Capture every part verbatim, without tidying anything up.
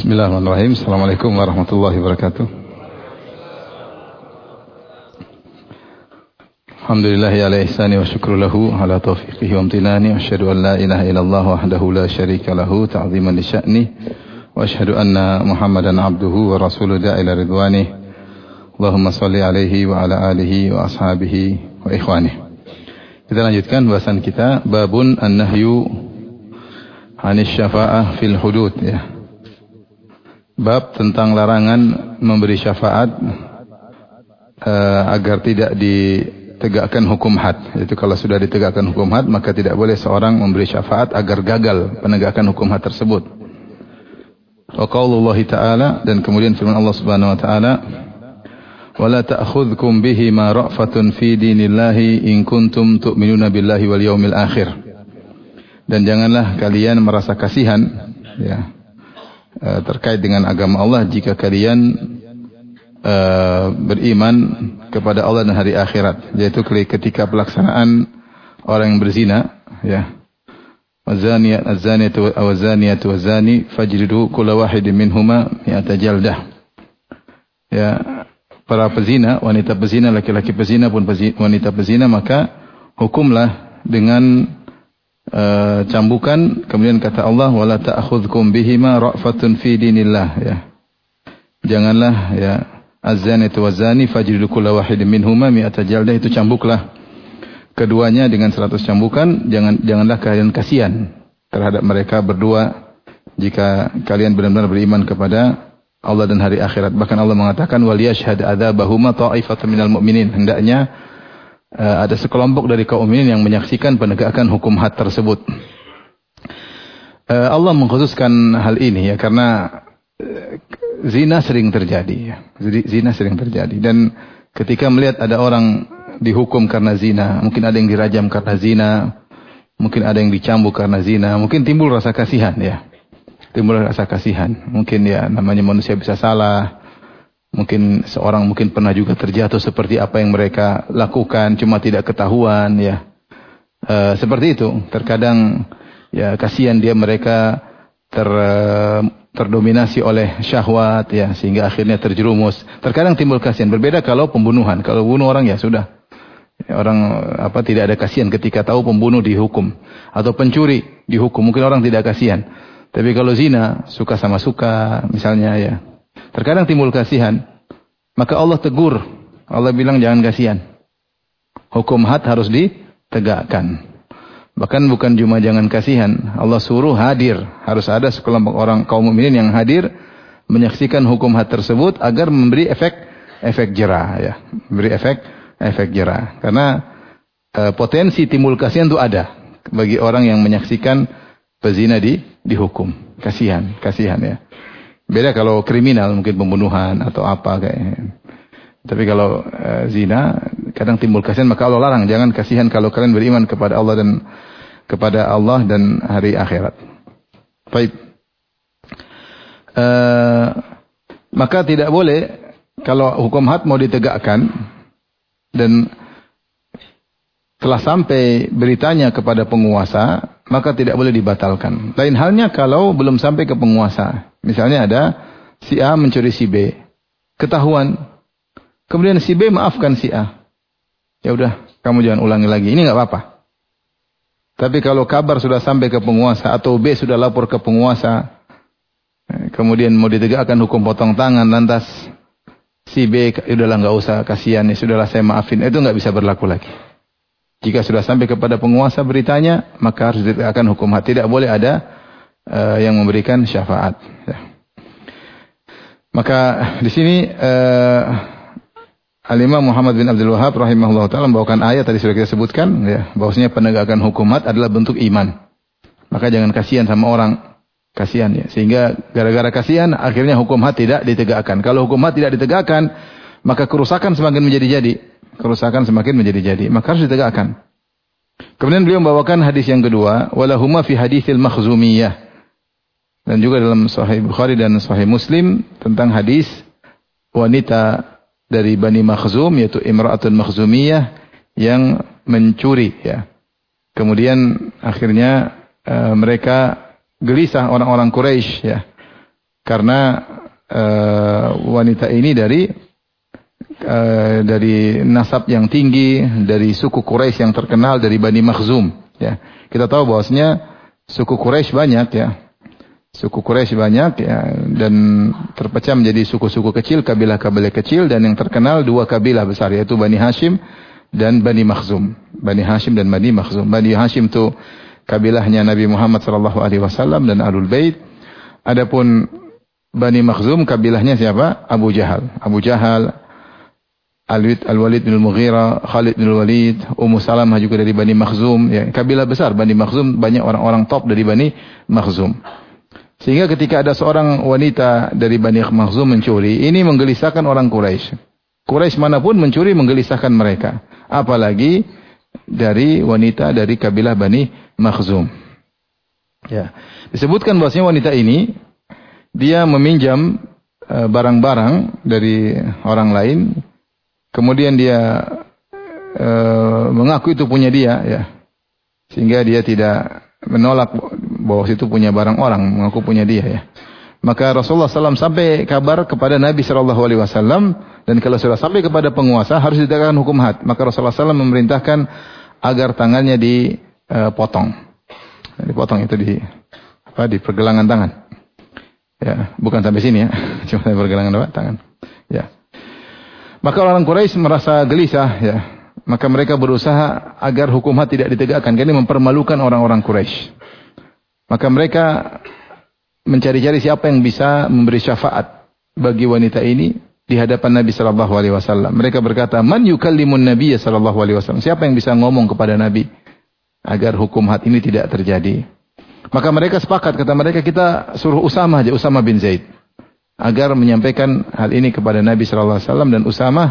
Bismillahirrahmanirrahim. Assalamualaikum warahmatullahi wabarakatuh. Alhamdulillahi ala ihsani wa syukru lahu ala taufiqihi wa amtinani. Wa asyhadu an la ilaha illallah wahdahu la syarika lahu ta'ziman li sya'ni. Wa asyhadu anna Muhammadan abduhu wa rasuluhu da'ila ridwani. Allahumma salli alaihi wa ala alihi wa ashabihi wa ikhwani. Kita lanjutkan bahasan kita, babun an-nahyu 'anis syafa'ah fil hudud, ya. Bab tentang larangan memberi syafaat uh, agar tidak ditegakkan hukum had. Itu kalau sudah ditegakkan hukum had, maka tidak boleh seorang memberi syafaat agar gagal penegakan hukum had tersebut. Wa qaulullahi ta'ala, dan kemudian firman Allah Subhanahu wa taala, "Wala ta'khudhukum bihi ma ra'fatun fi dinillahi in kuntum tu'minuna billahi wal yaumil akhir." Dan janganlah kalian merasa kasihan, ya, terkait dengan agama Allah jika kalian uh, beriman kepada Allah dan hari akhirat, yaitu ketika pelaksanaan orang yang berzina, ya, wazaniyat azaniyatu wazaniyatu wazani fajridu kulla wahidin minhuma mi'ata jaldah. Ya, para pezina, wanita pezina, laki-laki pezina pun pezina, wanita pezina, maka hukumlah dengan Uh, cambukan. Kemudian kata Allah, wala ta'khudhukum bihima ra'fatun fi dinillah, ya. Janganlah, ya, az-zanatu waz-zani fajridu kulla wahidin minhuma mi'ata jaldah, itu cambuklah keduanya dengan seratus cambukan. Jangan janganlah kalian kasihan terhadap mereka berdua jika kalian benar-benar beriman kepada Allah dan hari akhirat. Bahkan Allah mengatakan, wal yashhad adzabahuma ta'ifatun minal mu'minin, hendaknya Uh, ada sekelompok dari kaum mukminin yang menyaksikan penegakan hukum had tersebut. Uh, Allah mengkhususkan hal ini, ya, karena uh, zina sering terjadi, ya. Zina sering terjadi, dan ketika melihat ada orang dihukum karena zina, mungkin ada yang dirajam karena zina, mungkin ada yang dicambuk karena zina, mungkin timbul rasa kasihan, ya. Timbul rasa kasihan. Mungkin, ya, namanya manusia bisa salah. Mungkin seorang mungkin pernah juga terjatuh seperti apa yang mereka lakukan, cuma tidak ketahuan, ya. E, seperti itu. Terkadang, ya, kasihan dia, mereka ter, terdominasi oleh syahwat, ya, sehingga akhirnya terjerumus. Terkadang timbul kasihan. Berbeda kalau pembunuhan. Kalau bunuh orang, ya sudah. Ya, orang apa tidak ada kasihan ketika tahu pembunuh dihukum, atau pencuri dihukum. Mungkin orang tidak kasihan. Tapi kalau zina, suka sama suka, misalnya, ya, terkadang timbul kasihan, maka Allah tegur. Allah bilang jangan kasihan. Hukum had harus ditegakkan. Bahkan bukan cuma jangan kasihan, Allah suruh hadir. Harus ada sekelompok orang kaum mukminin yang hadir menyaksikan hukum had tersebut agar memberi efek efek jerah, ya. Memberi efek efek jerah. Karena e, potensi timbul kasihan itu ada bagi orang yang menyaksikan pezina di dihukum. Kasihan, kasihan, ya. Beda kalau kriminal, mungkin pembunuhan atau apa kayak. Tapi kalau e, zina, kadang timbul kasihan, maka Allah larang, jangan kasihan kalau kalian beriman kepada Allah dan kepada Allah dan hari akhirat. Baik. E, maka tidak boleh kalau hukum had mau ditegakkan dan telah sampai beritanya kepada penguasa, maka tidak boleh dibatalkan. Lain halnya kalau belum sampai ke penguasa. Misalnya ada si A mencuri si B, ketahuan. Kemudian si B maafkan si A. Ya udah, kamu jangan ulangi lagi. Ini nggak apa-apa. Tapi kalau kabar sudah sampai ke penguasa atau B sudah lapor ke penguasa, kemudian mau ditegakkan hukum potong tangan, lantas si B, udahlah nggak usah, kasihan, ya sudahlah saya maafin, itu nggak bisa berlaku lagi. Jika sudah sampai kepada penguasa beritanya, maka harus ditegakkan hukum had. Tidak boleh ada Uh, yang memberikan syafaat, ya. Maka di sini uh, Al-Imam Muhammad bin Abdul Wahhab rahimahullah ta'ala membawakan ayat tadi sudah kita sebutkan, ya, bahwasanya penegakan hukum had adalah bentuk iman. Maka jangan kasihan sama orang, kasihan, ya, sehingga gara-gara kasihan akhirnya hukum had tidak ditegakkan. Kalau hukum had tidak ditegakkan, maka kerusakan semakin menjadi-jadi, kerusakan semakin menjadi-jadi, maka harus ditegakkan. Kemudian beliau membawakan hadis yang kedua, walahuma fi haditsil makhzumiyah. Dan juga dalam Sahih Bukhari dan Sahih Muslim tentang hadis wanita dari Bani Makhzum, yaitu Imra'atun Makhzumiyah yang mencuri, ya. Kemudian akhirnya e, mereka gelisah, orang-orang Quraisy, ya. karena uh, wanita ini dari uh, dari nasab yang tinggi, dari suku Quraisy yang terkenal, dari Bani Makhzum. Ya, kita tahu bahwasanya suku Quraisy banyak ya. Suku Quraisy banyak ya, dan terpecah menjadi suku-suku kecil, kabilah-kabilah kecil, dan yang terkenal dua kabilah besar, yaitu Bani Hashim dan Bani Makhzum. Bani Hashim dan Bani Makhzum. Bani Hashim itu kabilahnya Nabi Muhammad sallallahu alaihi wasallam dan Ahlul Bait. Adapun Bani Makhzum kabilahnya siapa? Abu Jahal. Abu Jahal, Al-Walid bin Al-Mughirah, Khalid bin Al-Walid, Ummu Salamah juga dari Bani Makhzum. Ya, kabilah besar Bani Makhzum, banyak orang-orang top dari Bani Makhzum. Sehingga ketika ada seorang wanita dari Bani Makhzum mencuri, ini menggelisahkan orang Quraisy. Quraisy manapun mencuri menggelisahkan mereka. Apalagi dari wanita dari kabilah Bani Makhzum. Ya. Disebutkan bahwasanya wanita ini dia meminjam barang-barang uh, dari orang lain, kemudian dia uh, mengaku itu punya dia, ya, sehingga dia tidak menolak bahwa itu punya barang orang, mengaku punya dia, ya. Maka Rasulullah shallallahu alaihi wasallam sampai kabar kepada Nabi shallallahu alaihi wasallam, dan kalau sudah sampai kepada penguasa harus ditegakkan hukum had. Maka Rasulullah shallallahu alaihi wasallam memerintahkan agar tangannya dipotong, uh, dipotong itu di apa di pergelangan tangan. Ya, bukan sampai sini ya, cuma sampai pergelangan apa? Tangan. Ya. Maka orang Quraisy merasa gelisah, ya. Maka mereka berusaha agar hukum had tidak ditegakkan, karena ini mempermalukan orang-orang Quraisy. Maka mereka mencari-cari siapa yang bisa memberi syafaat bagi wanita ini di hadapan Nabi sallallahu alaihi wasallam. Mereka berkata, "Man yukallimun Nabiy sallallahu alaihi wasallam?" Siapa yang bisa ngomong kepada Nabi agar hukum had ini tidak terjadi? Maka mereka sepakat, kata mereka, kita suruh Usamah aja, Usamah bin Zaid, agar menyampaikan hal ini kepada Nabi sallallahu alaihi wasallam. Dan Usamah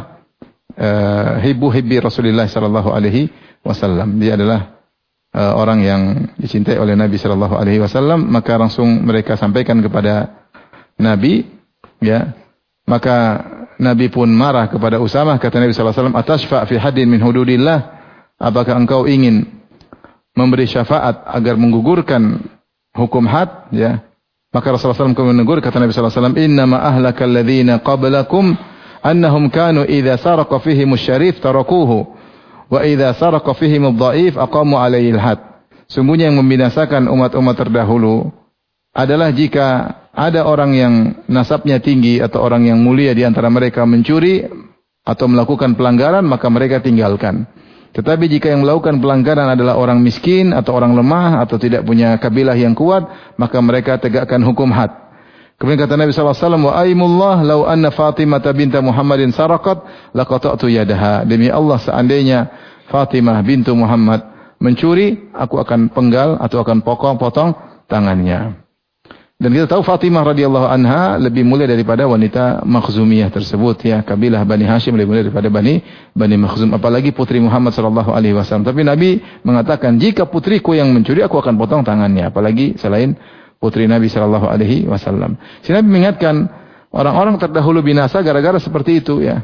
uh, hibbu hibbi Rasulullah sallallahu alaihi wasallam. Dia adalah uh, orang yang dicintai oleh Nabi sallallahu alaihi wasallam. Maka langsung mereka sampaikan kepada Nabi, ya. Maka Nabi pun marah kepada Usamah. Kata Nabi sallallahu alaihi wasallam, "Atashfa' fi haddin min hududillah?" Apakah engkau ingin memberi syafaat agar menggugurkan hukum had, ya? Maka Rasulullah sallallahu alaihi wasallam menegur, kata Nabi sallallahu alaihi wasallam, "Innama ahlakal ladzina qablakum annahum kanu idza saraqa fihim asy-syarif tarakuhu wa idza saraqa fihim adh-dha'if aqamu alaihi al-had." Sungguhnya yang membinasakan umat-umat terdahulu adalah jika ada orang yang nasabnya tinggi atau orang yang mulia di antara mereka mencuri atau melakukan pelanggaran, maka mereka tinggalkan. Tetapi jika yang melakukan pelanggaran adalah orang miskin atau orang lemah atau tidak punya kabilah yang kuat, maka mereka tegakkan hukum had. Kemudian kata Nabi sallallahu alaihi wasallam, "Wa aimullah law anna Fatimah binta Muhammadin saraqat laqata'tu yadaha." Demi Allah, seandainya Fatimah bintu Muhammad mencuri, aku akan penggal atau akan potong tangannya. Dan kita tahu Fatimah radhiyallahu anha lebih mulia daripada wanita Makhzumiyah tersebut, ya. Kabilah Bani Hashim lebih mulia daripada Bani Bani Makhzum, apalagi putri Muhammad sallallahu alaihi wasallam. Tapi Nabi mengatakan, jika putriku yang mencuri, aku akan potong tangannya, apalagi selain putri Nabi sallallahu alaihi wasallam. Si Nabi mengingatkan orang-orang terdahulu binasa gara-gara seperti itu, ya.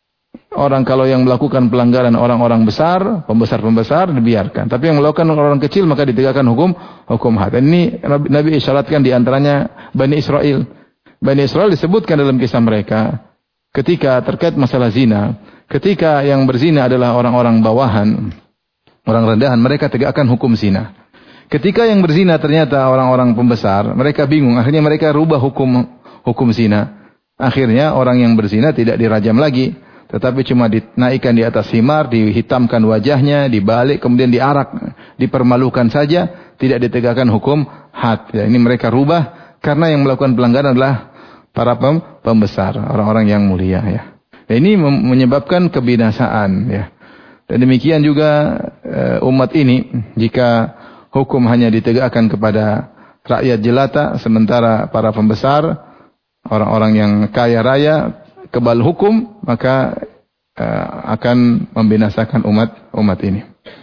Orang kalau yang melakukan pelanggaran orang-orang besar, pembesar-pembesar dibiarkan. Tapi yang melakukan orang kecil maka ditegakkan hukum hukum had. Dan ini Nabi isyaratkan di antaranya Bani Israel. Bani Israel disebutkan dalam kisah mereka ketika terkait masalah zina. Ketika yang berzina adalah orang-orang bawahan, orang rendahan, mereka tegakkan hukum zina. Ketika yang berzina ternyata orang-orang pembesar, mereka bingung. Akhirnya mereka rubah hukum hukum zina. Akhirnya orang yang berzina tidak dirajam lagi, tetapi cuma dinaikkan di atas himar, dihitamkan wajahnya, dibalik, kemudian diarak, dipermalukan saja, tidak ditegakkan hukum had. Ya, ini mereka rubah karena yang melakukan pelanggaran adalah para pembesar, orang-orang yang mulia. Ya. Ya, ini menyebabkan kebinasaan. Ya. Dan demikian juga uh, umat ini, jika hukum hanya ditegakkan kepada rakyat jelata, sementara para pembesar, orang-orang yang kaya raya, kebal hukum, maka uh, akan membinasakan umat umat ini.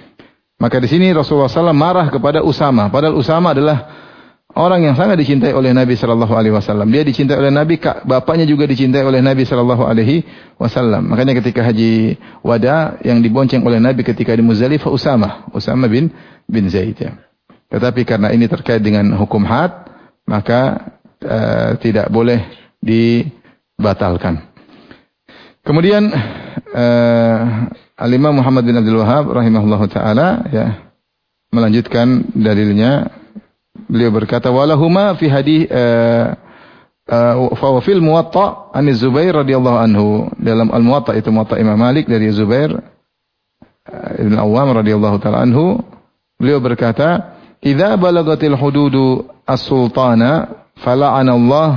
Maka di sini Rasulullah sallallahu alaihi wasallam marah kepada Usamah. Padahal Usamah adalah orang yang sangat dicintai oleh Nabi sallallahu alaihi wasallam. Dia dicintai oleh Nabi, bapaknya juga dicintai oleh Nabi sallallahu alaihi wasallam. Makanya ketika haji wada yang dibonceng oleh Nabi ketika di Muzdalifah, Usamah, Usamah bin bin Zaid. Ya. Tetapi karena ini terkait dengan hukum had, maka uh, tidak boleh dibatalkan. Kemudian uh, Al-Imam Muhammad bin Abdul Wahhab rahimahullahu taala ya melanjutkan dalilnya. Beliau berkata walahuma fi hadis uh, uh, fa fil Muwatta an Zubair radhiyallahu anhu, dalam Al-Muwatta itu Muwatta Imam Malik dari Zubair uh, Ibn Awwam radhiyallahu taala anhu, beliau berkata idza balagatil hududu as-sultana fala'ana Allah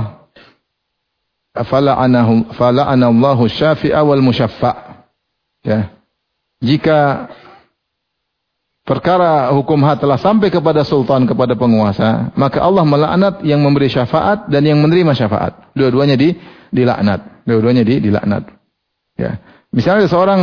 fala'anahu fala'ana Allahu syafi'a wal musyaffa. Ya. Jika perkara hukum had telah sampai kepada sultan, kepada penguasa, maka Allah melaknat yang memberi syafaat dan yang menerima syafaat. Dua-duanya di dilaknat. Dua-duanya di dilaknat. Ya. Misalnya seorang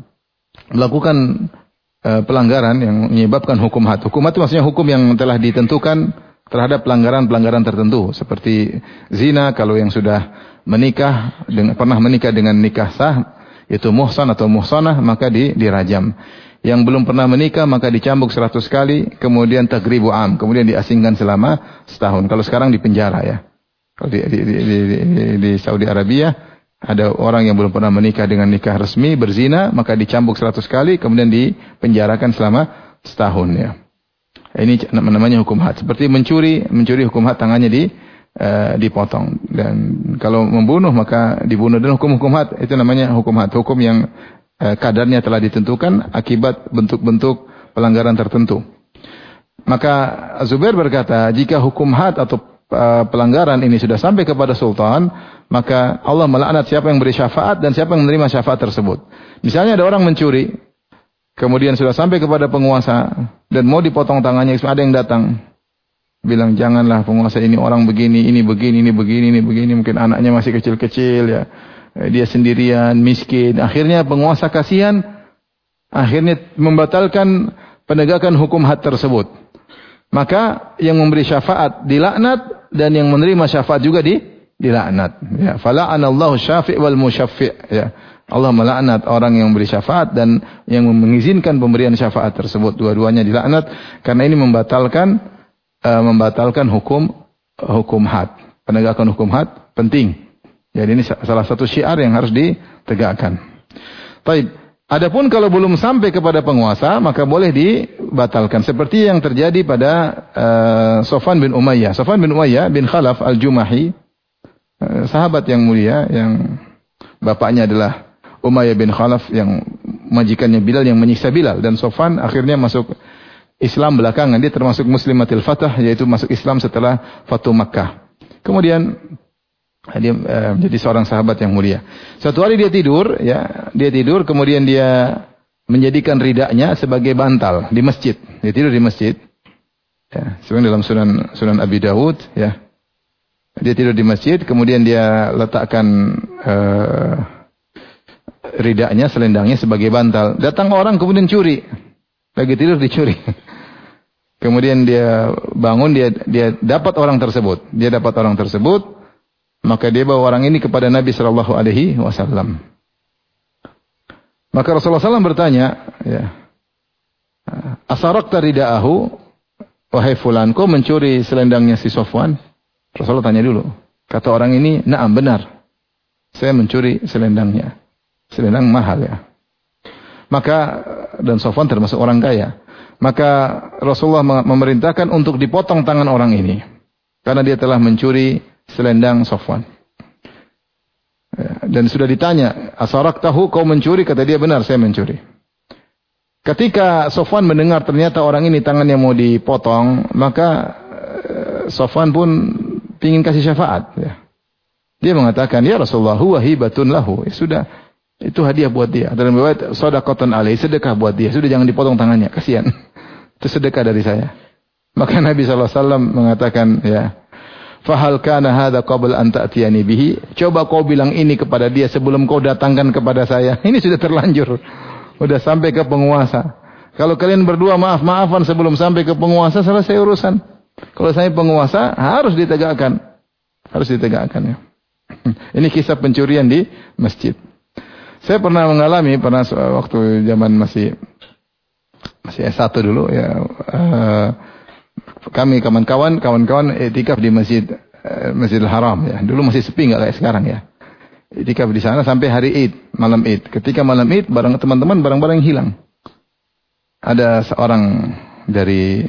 melakukan uh, pelanggaran yang menyebabkan hukum had. Hukum had itu maksudnya hukum yang telah ditentukan terhadap pelanggaran-pelanggaran tertentu, seperti zina kalau yang sudah menikah dengan, pernah menikah dengan nikah sah, itu muhsan atau muhsanah, maka di, dirajam. Yang belum pernah menikah maka dicambuk seratus kali, kemudian tagribu am, kemudian diasingkan selama setahun. Kalau sekarang di penjara ya. Kalau di, di, di, di, di, di Saudi Arabia ada orang yang belum pernah menikah dengan nikah resmi, berzina, maka dicambuk seratus kali, kemudian dipenjarakan selama setahun ya. Ini namanya hukum had. Seperti mencuri, mencuri hukum had tangannya di uh, dipotong. Dan kalau membunuh maka dibunuh. Dan hukum-hukum had itu namanya hukum had. Hukum yang uh, kadarnya telah ditentukan akibat bentuk-bentuk pelanggaran tertentu. Maka Zubair berkata, jika hukum had atau uh, pelanggaran ini sudah sampai kepada sultan, maka Allah melaknat siapa yang beri syafaat dan siapa yang menerima syafaat tersebut. Misalnya ada orang mencuri, kemudian sudah sampai kepada penguasa dan mau dipotong tangannya, ada yang datang bilang janganlah, penguasa ini orang begini, ini begini, ini begini, ini begini, mungkin anaknya masih kecil-kecil ya, dia sendirian, miskin. Akhirnya penguasa kasihan, akhirnya membatalkan penegakan hukum had tersebut. Maka yang memberi syafaat dilaknat dan yang menerima syafaat juga di dilaknat. Ya, fala'anallahu syafi' wal musyaffi'. Ya. Allah melaknat orang yang memberi syafaat dan yang mengizinkan pemberian syafaat tersebut. Dua-duanya dilaknat karena ini membatalkan uh, membatalkan hukum hukum had. Penegakan hukum had penting. Jadi ini salah satu syiar yang harus ditegakkan. Baik. Adapun kalau belum sampai kepada penguasa maka boleh dibatalkan. Seperti yang terjadi pada uh, Sofwan bin Umayyah. Sofwan bin Umayyah bin Khalaf al-Jumahi, uh, sahabat yang mulia yang bapaknya adalah Umayyah bin Khalaf yang majikannya Bilal yang menyiksa Bilal, dan Sofwan akhirnya masuk Islam belakangan. Dia termasuk Muslimatil Fatah, yaitu masuk Islam setelah Fatu Makkah. Kemudian dia uh, menjadi seorang sahabat yang mulia. Suatu hari dia tidur, ya, dia tidur kemudian dia menjadikan ridanya sebagai bantal di masjid. Dia tidur di masjid. Ya, sebenarnya dalam Sunan Sunan Abi Dawud, ya. Dia tidur di masjid, kemudian dia letakkan uh, ridanya, selendangnya sebagai bantal. Datang orang kemudian curi. Lagi tidur dicuri. Kemudian dia bangun, dia dia dapat orang tersebut. Dia dapat orang tersebut, maka dia bawa orang ini kepada Nabi sallallahu alaihi wasallam. Maka Rasulullah sallallahu alaihi wasallam bertanya, ya, asarakta ridaahu, wahai fulan, kau mencuri selendangnya si Sofwan? Rasulullah tanya dulu. Kata orang ini, na'am, benar. Saya mencuri selendangnya. Selendang mahal ya. Maka, dan Sofwan termasuk orang kaya. Maka Rasulullah memerintahkan untuk dipotong tangan orang ini. Karena dia telah mencuri selendang Sofwan. Dan sudah ditanya, asarak tahu kau mencuri? Kata dia, benar, saya mencuri. Ketika Sofwan mendengar ternyata orang ini tangannya mau dipotong, maka Sofwan pun ingin kasih syafaat. Ya. Dia mengatakan, ya Rasulullah, huwa hibatun lahu. Ya sudah, itu hadiah buat dia. Dalam riwayat, shadaqatan alaih, sedekah buat dia. Sudah, jangan dipotong tangannya, kasihan. Itu sedekah dari saya. Maka Nabi sallallahu alaihi wasallam mengatakan, ya, fahal kana hadza qabla an ta'tiyani bihi? Coba kau bilang ini kepada dia sebelum kau datangkan kepada saya. Ini sudah terlanjur. Sudah sampai ke penguasa. Kalau kalian berdua maaf-maafan sebelum sampai ke penguasa, selesai urusan. Kalau saya penguasa, harus ditegakkan. Harus ditegakkan ya. Ini kisah pencurian di masjid. Saya pernah mengalami, pernah waktu zaman masih masih S satu dulu ya. Uh, kami kawan-kawan, kawan-kawan iktikaf di masjid uh, Masjidil Haram ya. Dulu masih sepi nggak kayak sekarang ya. Iktikaf di sana sampai hari Id, malam Id. Ketika malam Id, barang teman-teman barang-barang hilang. Ada seorang dari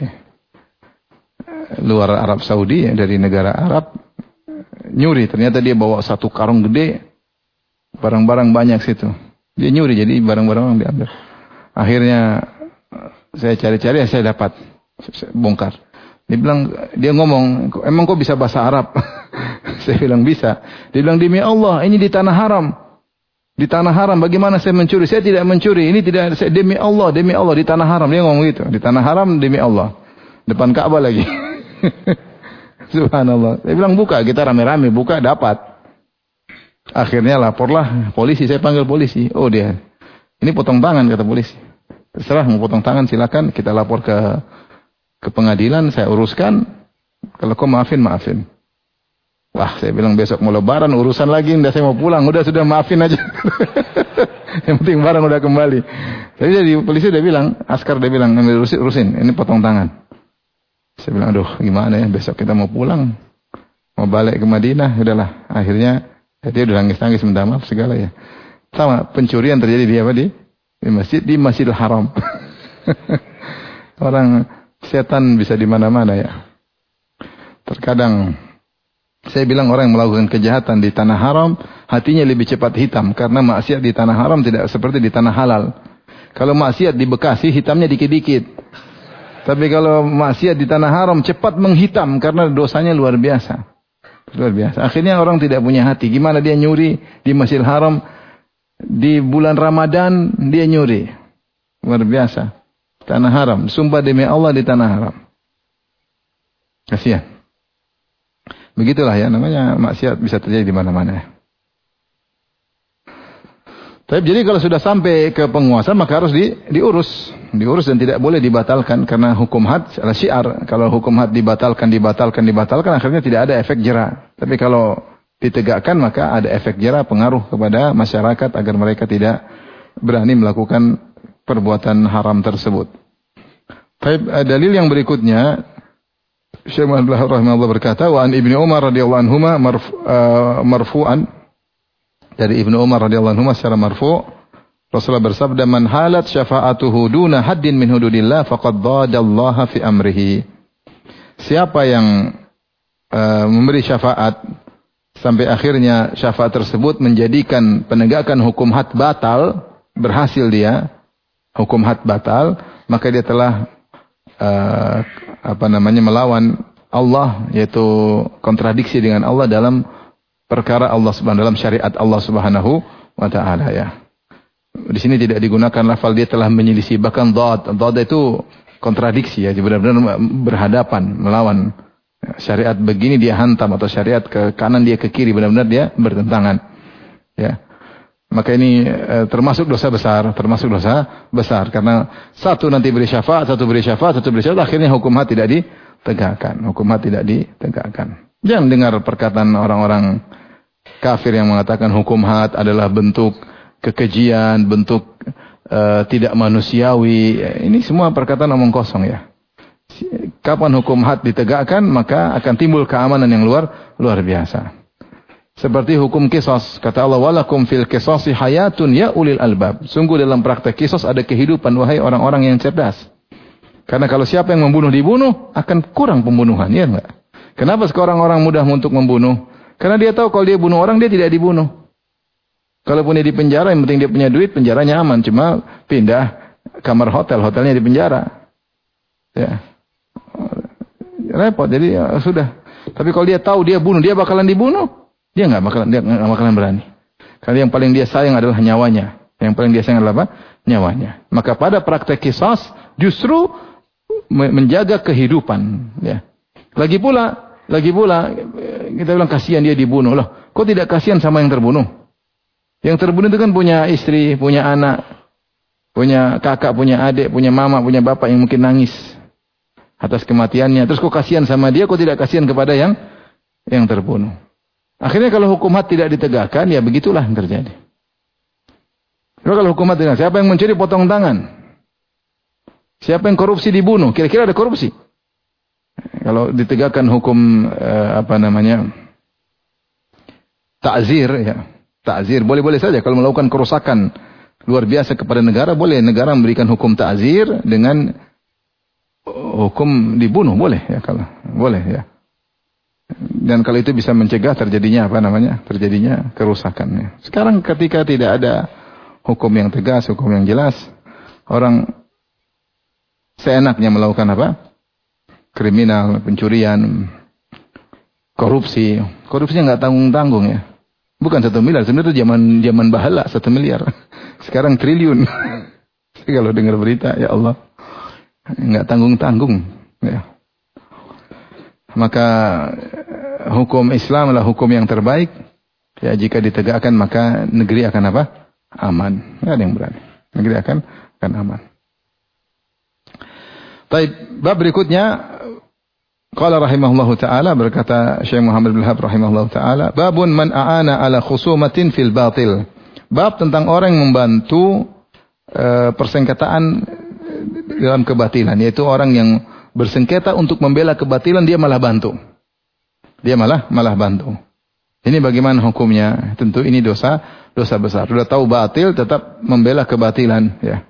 luar Arab Saudi, ya, dari negara Arab, nyuri. Ternyata dia bawa satu karung gede, barang-barang banyak situ. Dia nyuri, jadi barang-barang yang diambil. Akhirnya saya cari-cari, saya dapat, saya bongkar. Dia bilang, dia ngomong, emang kok bisa bahasa Arab? Saya bilang bisa. Dia bilang, demi Allah, ini di tanah haram. Di tanah haram, bagaimana saya mencuri? Saya tidak mencuri. Ini tidak, saya, demi Allah, demi Allah, di tanah haram. Dia ngomong gitu. Di tanah haram, demi Allah. Depan Ka'bah lagi. Subhanallah. Dia bilang, buka. Kita rame-rame, buka, dapat. Akhirnya laporlah polisi. Saya panggil polisi. Oh dia, ini potong tangan, kata polisi. Terserah mau potong tangan, silakan. Kita lapor ke ke pengadilan, saya uruskan. Kalau kau maafin, maafin. Wah, saya bilang besok mau lebaran, urusan lagi, udah saya mau pulang, udah sudah maafin aja. Yang penting barang udah kembali. Tapi jadi polisi udah bilang, askar udah bilang, urusin, urusin, ini potong tangan. Saya bilang, aduh gimana ya, besok kita mau pulang, mau balik ke Madinah, udahlah. Akhirnya dia udah nangis-nangis minta maaf segala ya. Sama pencurian terjadi di apa di? Di masjid, di Masjidil Haram. Orang setan bisa di mana-mana ya. Terkadang saya bilang orang yang melakukan kejahatan di tanah haram, hatinya lebih cepat hitam. Karena maksiat di tanah haram tidak seperti di tanah halal. Kalau maksiat di Bekasi, hitamnya dikit-dikit. Tapi kalau maksiat di tanah haram, cepat menghitam. Karena dosanya luar biasa. Luar biasa. Akhirnya orang tidak punya hati. Gimana dia nyuri di Masjidil Haram, di bulan Ramadan, dia nyuri. Luar biasa. Tanah haram. Sumpah demi Allah di tanah haram. Kasihan. Begitulah ya, namanya maksiat bisa terjadi di mana-mana ya. Tapi jadi kalau sudah sampai ke penguasa maka harus di, diurus, diurus dan tidak boleh dibatalkan karena hukum had adalah syiar. Kalau hukum had dibatalkan, dibatalkan, dibatalkan akhirnya tidak ada efek jera. Tapi kalau ditegakkan maka ada efek jera, pengaruh kepada masyarakat agar mereka tidak berani melakukan perbuatan haram tersebut. Tapi dalil yang berikutnya, Syekh Muhammad rahimahullah berkata, wa an Ibnu Umar radhiyallahu anhuma marfu, uh, marfu'an, dari Ibnu Umar radhiyallahu anhuma secara marfu', Rasulullah bersabda, man halat syafa'atuhu duna haddin min hududillah faqad dadallaha fi amrihi. Siapa yang uh, memberi syafaat sampai akhirnya syafaat tersebut menjadikan penegakan hukum had batal, berhasil dia hukum had batal, maka dia telah uh, apa namanya melawan Allah, yaitu kontradiksi dengan Allah dalam perkara Allah subhanahu dalam syariat Allah subhanahu wa ta'ala ya. Di sini tidak digunakan lafal dia telah menyelisih, bahkan dhad. Dhad itu kontradiksi ya, benar-benar berhadapan, melawan. Syariat begini dia hantam, atau syariat ke kanan dia ke kiri, benar-benar dia bertentangan. Ya. Maka ini e, termasuk dosa besar, termasuk dosa besar karena satu nanti beri syafaat, satu beri syafaat, satu beri syafaat, akhirnya hukum had tidak ditegakkan, hukum had tidak ditegakkan. Jangan dengar perkataan orang-orang kafir yang mengatakan hukum had adalah bentuk kekejian, bentuk e, tidak manusiawi. Ini semua perkataan omong kosong ya. Kapan hukum had ditegakkan, maka akan timbul keamanan yang luar luar biasa. Seperti hukum kisos. Kata Allah, walakum fil kisosi hayatun ya ulil albab. Sungguh dalam praktek kisos ada kehidupan, wahai orang-orang yang cerdas. Karena kalau siapa yang membunuh dibunuh, akan kurang pembunuhan. Ya enggak? Kenapa sekarang orang mudah untuk membunuh? Karena dia tahu kalau dia bunuh orang, dia tidak dibunuh. Kalaupun dia di penjara, yang penting dia punya duit, penjaranya aman. Cuma pindah kamar hotel, hotelnya di penjara. Ya. Repot, jadi ya, sudah. Tapi kalau dia tahu dia bunuh, dia bakalan dibunuh. Dia nggak bakalan dia nggak bakalan berani. Karena yang paling dia sayang adalah nyawanya. Yang paling dia sayang adalah apa? Nyawanya. Maka pada praktek qisas justru menjaga kehidupan. Ya. Lagi pula, lagi pula kita bilang kasihan dia dibunuh loh. Kok tidak kasihan sama yang terbunuh? Yang terbunuh itu kan punya istri, punya anak, punya kakak, punya adik, punya mama, punya bapak yang mungkin nangis atas kematiannya. Terus kok kasihan sama dia? Kok tidak kasihan kepada yang yang terbunuh? Akhirnya kalau hukum had tidak ditegakkan, ya begitulah yang terjadi. Kalau hukum had tidak, siapa yang mencuri potong tangan? Siapa yang korupsi dibunuh? Kira-kira ada korupsi? Kalau ditegakkan hukum eh, apa namanya ta'zir, ya, ta'zir boleh-boleh saja. Kalau melakukan kerusakan luar biasa kepada negara, boleh negara memberikan hukum ta'zir dengan hukum dibunuh, boleh ya, kalau boleh ya. Dan kalau itu bisa mencegah terjadinya apa namanya terjadinya kerusakan. Ya. Sekarang ketika tidak ada hukum yang tegas, hukum yang jelas, orang seenaknya melakukan apa? Kriminal, pencurian, korupsi. Korupsinya nggak tanggung-tanggung ya. Bukan satu miliar, sebenarnya itu zaman zaman bahala satu miliar. Sekarang triliun. Kalau dengar berita, ya Allah, nggak tanggung-tanggung. Ya. Maka hukum Islam adalah hukum yang terbaik. Ya, jika ditegakkan maka negeri akan apa? Aman. Nggak ada yang berani. Negeri akan akan aman. Baik, bab berikutnya qala rahimahullahu taala, berkata Syekh Muhammad bin Wahab rahimahullahu taala, babun man aana ala khusumatin fil batil. Bab tentang orang yang membantu uh, persengketaan dalam kebatilan, yaitu orang yang bersengketa untuk membela kebatilan, dia malah bantu. Dia malah malah bantu. Ini bagaimana hukumnya? Tentu ini dosa dosa besar. Sudah tahu batil tetap membela kebatilan, ya.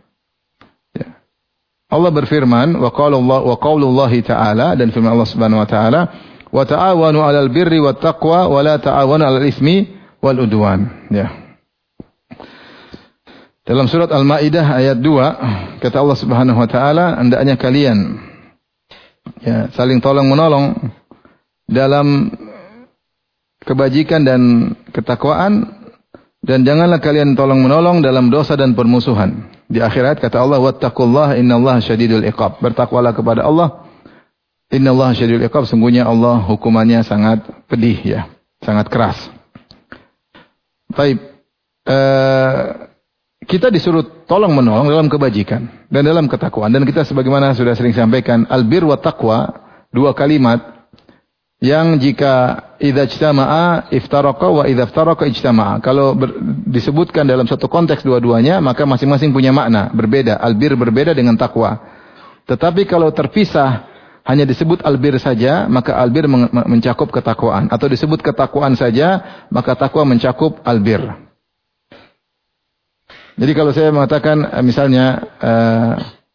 Allah berfirman, wa qaulullah wa qaulullahi ta'ala, dan firman Allah Subhanahu wa taala, wa ta'awanu 'alal birri wat taqwa wa la ta'awanu 'alal itsmi wal udwan. Ya. Dalam surat Al-Maidah ayat dua, kata Allah Subhanahu wa taala, hendaknya kalian ya saling tolong menolong dalam kebajikan dan ketakwaan, dan janganlah kalian tolong menolong dalam dosa dan permusuhan. Di akhirat kata Allah, wattaqullaha innallaha syadidul iqab. Bertakwalah kepada Allah. Innallaha syadidul iqab. Sungguhnya Allah hukumannya sangat pedih, ya, sangat keras. Baik, uh, kita disuruh tolong menolong dalam kebajikan dan dalam ketakwaan. Dan kita sebagaimana sudah sering sampaikan, albir wa taqwa, dua kalimat yang jika idza ijtama'a iftaraqa wa idza iftaraqa ijtama'a. Kalau ber, disebutkan dalam satu konteks dua-duanya, maka masing-masing punya makna berbeda. Albir berbeda dengan takwa. Tetapi kalau terpisah hanya disebut albir saja, maka albir men mencakup ketakwaan. Atau disebut ketakwaan saja, maka takwa mencakup albir. Jadi kalau saya mengatakan misalnya uh,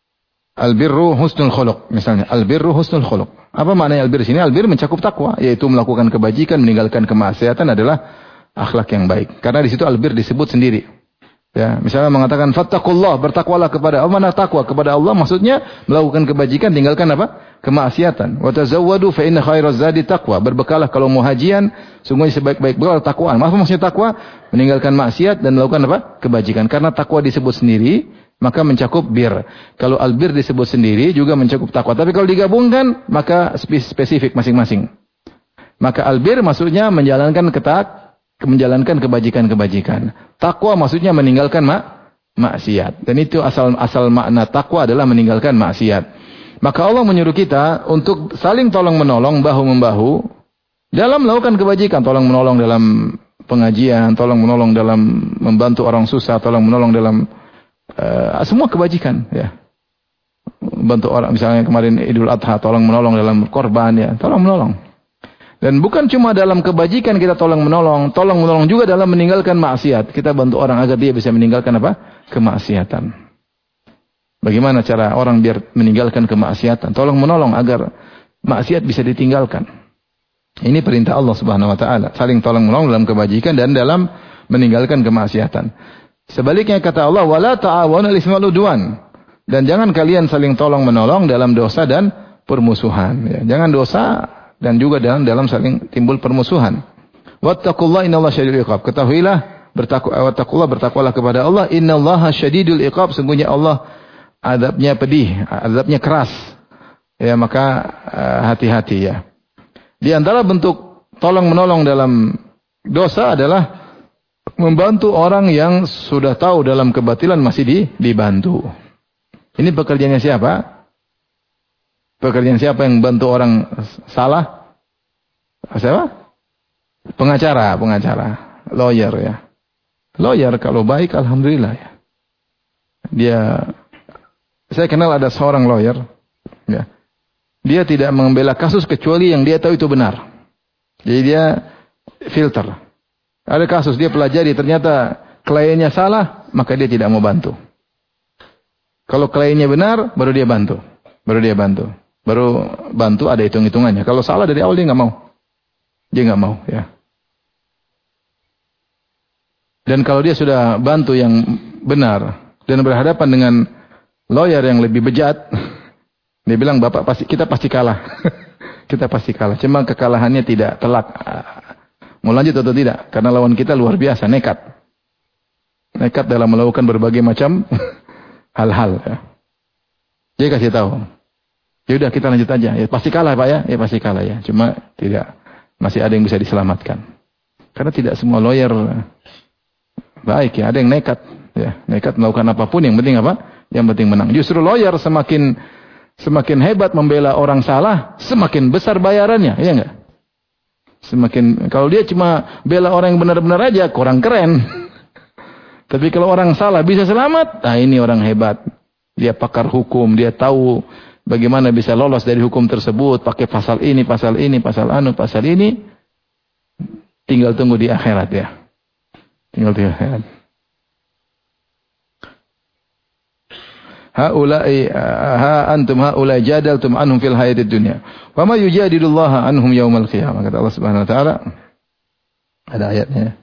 albirru husnul khuluq, misalnya albirru husnul khuluq. Apa maknanya albir di sini? Albir mencakup takwa, yaitu melakukan kebajikan, meninggalkan kemaksiatan adalah akhlak yang baik. Karena di situ albir disebut sendiri. Ya, misalnya mengatakan fattaqullah, bertakwalah kepada Allah. Mana takwa kepada Allah? Maksudnya melakukan kebajikan, tinggalkan apa? Kemaksiatan. Wa tazawwadu fa inna khairaz zadi taqwa. Berbekalah kalau mau hajian, sungguhnya sebaik-baik bekal takwaan. Apa maksudnya takwa? Meninggalkan maksiat dan melakukan apa? Kebajikan. Karena takwa disebut sendiri, maka mencakup bir. Kalau albir disebut sendiri juga mencakup takwa. Tapi kalau digabungkan, maka spesifik masing-masing. Maka albir maksudnya menjalankan ketak, menjalankan kebajikan-kebajikan. Takwa maksudnya meninggalkan mak maksiat. Dan itu asal asal makna takwa adalah meninggalkan maksiat. Maka Allah menyuruh kita untuk saling tolong menolong, bahu membahu dalam melakukan kebajikan, tolong menolong dalam pengajian, tolong menolong dalam membantu orang susah, tolong menolong dalam Uh, semua kebajikan, ya. Bantu orang, misalnya kemarin Idul Adha, tolong menolong dalam korban, ya, tolong menolong. Dan bukan cuma dalam kebajikan kita tolong menolong, tolong menolong juga dalam meninggalkan maksiat. Kita bantu orang agar dia bisa meninggalkan apa? Kemaksiatan. Bagaimana cara orang biar meninggalkan kemaksiatan? Tolong menolong agar maksiat bisa ditinggalkan. Ini perintah Allah Subhanahu wa taala, saling tolong menolong dalam kebajikan dan dalam meninggalkan kemaksiatan. Sebaliknya kata Allah, wala ta'awanu 'alal itsmi wal 'udwan. Dan jangan kalian saling tolong menolong dalam dosa dan permusuhan. Ya, jangan dosa dan juga dalam dalam saling timbul permusuhan. Wattaqullaha innallaha syadidul iqab. Ketahuilah, bertakwa wattaqullah, bertakwalah kepada Allah, innallaha syadidul iqab. Sungguhnya Allah azabnya pedih, azabnya keras. Ya, maka hati-hati, ya. Di antara bentuk tolong menolong dalam dosa adalah membantu orang yang sudah tahu dalam kebatilan masih di, dibantu. Ini pekerjaannya siapa? Pekerjaan siapa yang bantu orang salah? Siapa? Pengacara, pengacara, lawyer, ya. Lawyer kalau baik, alhamdulillah, ya. Dia, saya kenal ada seorang lawyer, ya. dia tidak membela kasus kecuali yang dia tahu itu benar. Jadi dia filter. Ada kasus dia pelajari ternyata kliennya salah, maka dia tidak mau bantu. Kalau kliennya benar, baru dia bantu. Baru dia bantu. Baru bantu ada hitung-hitungannya. Kalau salah dari awal dia nggak mau. Dia nggak mau, ya. Dan kalau dia sudah bantu yang benar dan berhadapan dengan lawyer yang lebih bejat, dia bilang, "Bapak pasti kita pasti kalah." Kita pasti kalah. Cuma kekalahannya tidak telak. Mau lanjut atau tidak? Karena lawan kita luar biasa, nekat. Nekat dalam melakukan berbagai macam hal-hal, ya. Dia kasih tahu. Ya udah kita lanjut aja. Ya pasti kalah, Pak, ya. Ya pasti kalah, ya. Cuma tidak, masih ada yang bisa diselamatkan. Karena tidak semua lawyer baik, ya. Ada yang nekat, ya. Nekat melakukan apapun, yang penting apa? Yang penting menang. Justru lawyer semakin semakin hebat membela orang salah, semakin besar bayarannya, iya enggak? Semakin, kalau dia cuma bela orang yang benar-benar aja, kurang keren. Tapi kalau orang salah bisa selamat, nah ini orang hebat. Dia pakar hukum, dia tahu bagaimana bisa lolos dari hukum tersebut, pakai pasal ini, pasal ini, pasal anu, pasal ini. Tinggal tunggu di akhirat, ya. Tinggal di akhirat. Haula'i ha antum haula'i jadaltum anhum fil hayatid dunya. Wa ma yujadilullaha anhum yaumal qiyamah. Kata Allah Subhanahu wa taala. Ada ayatnya.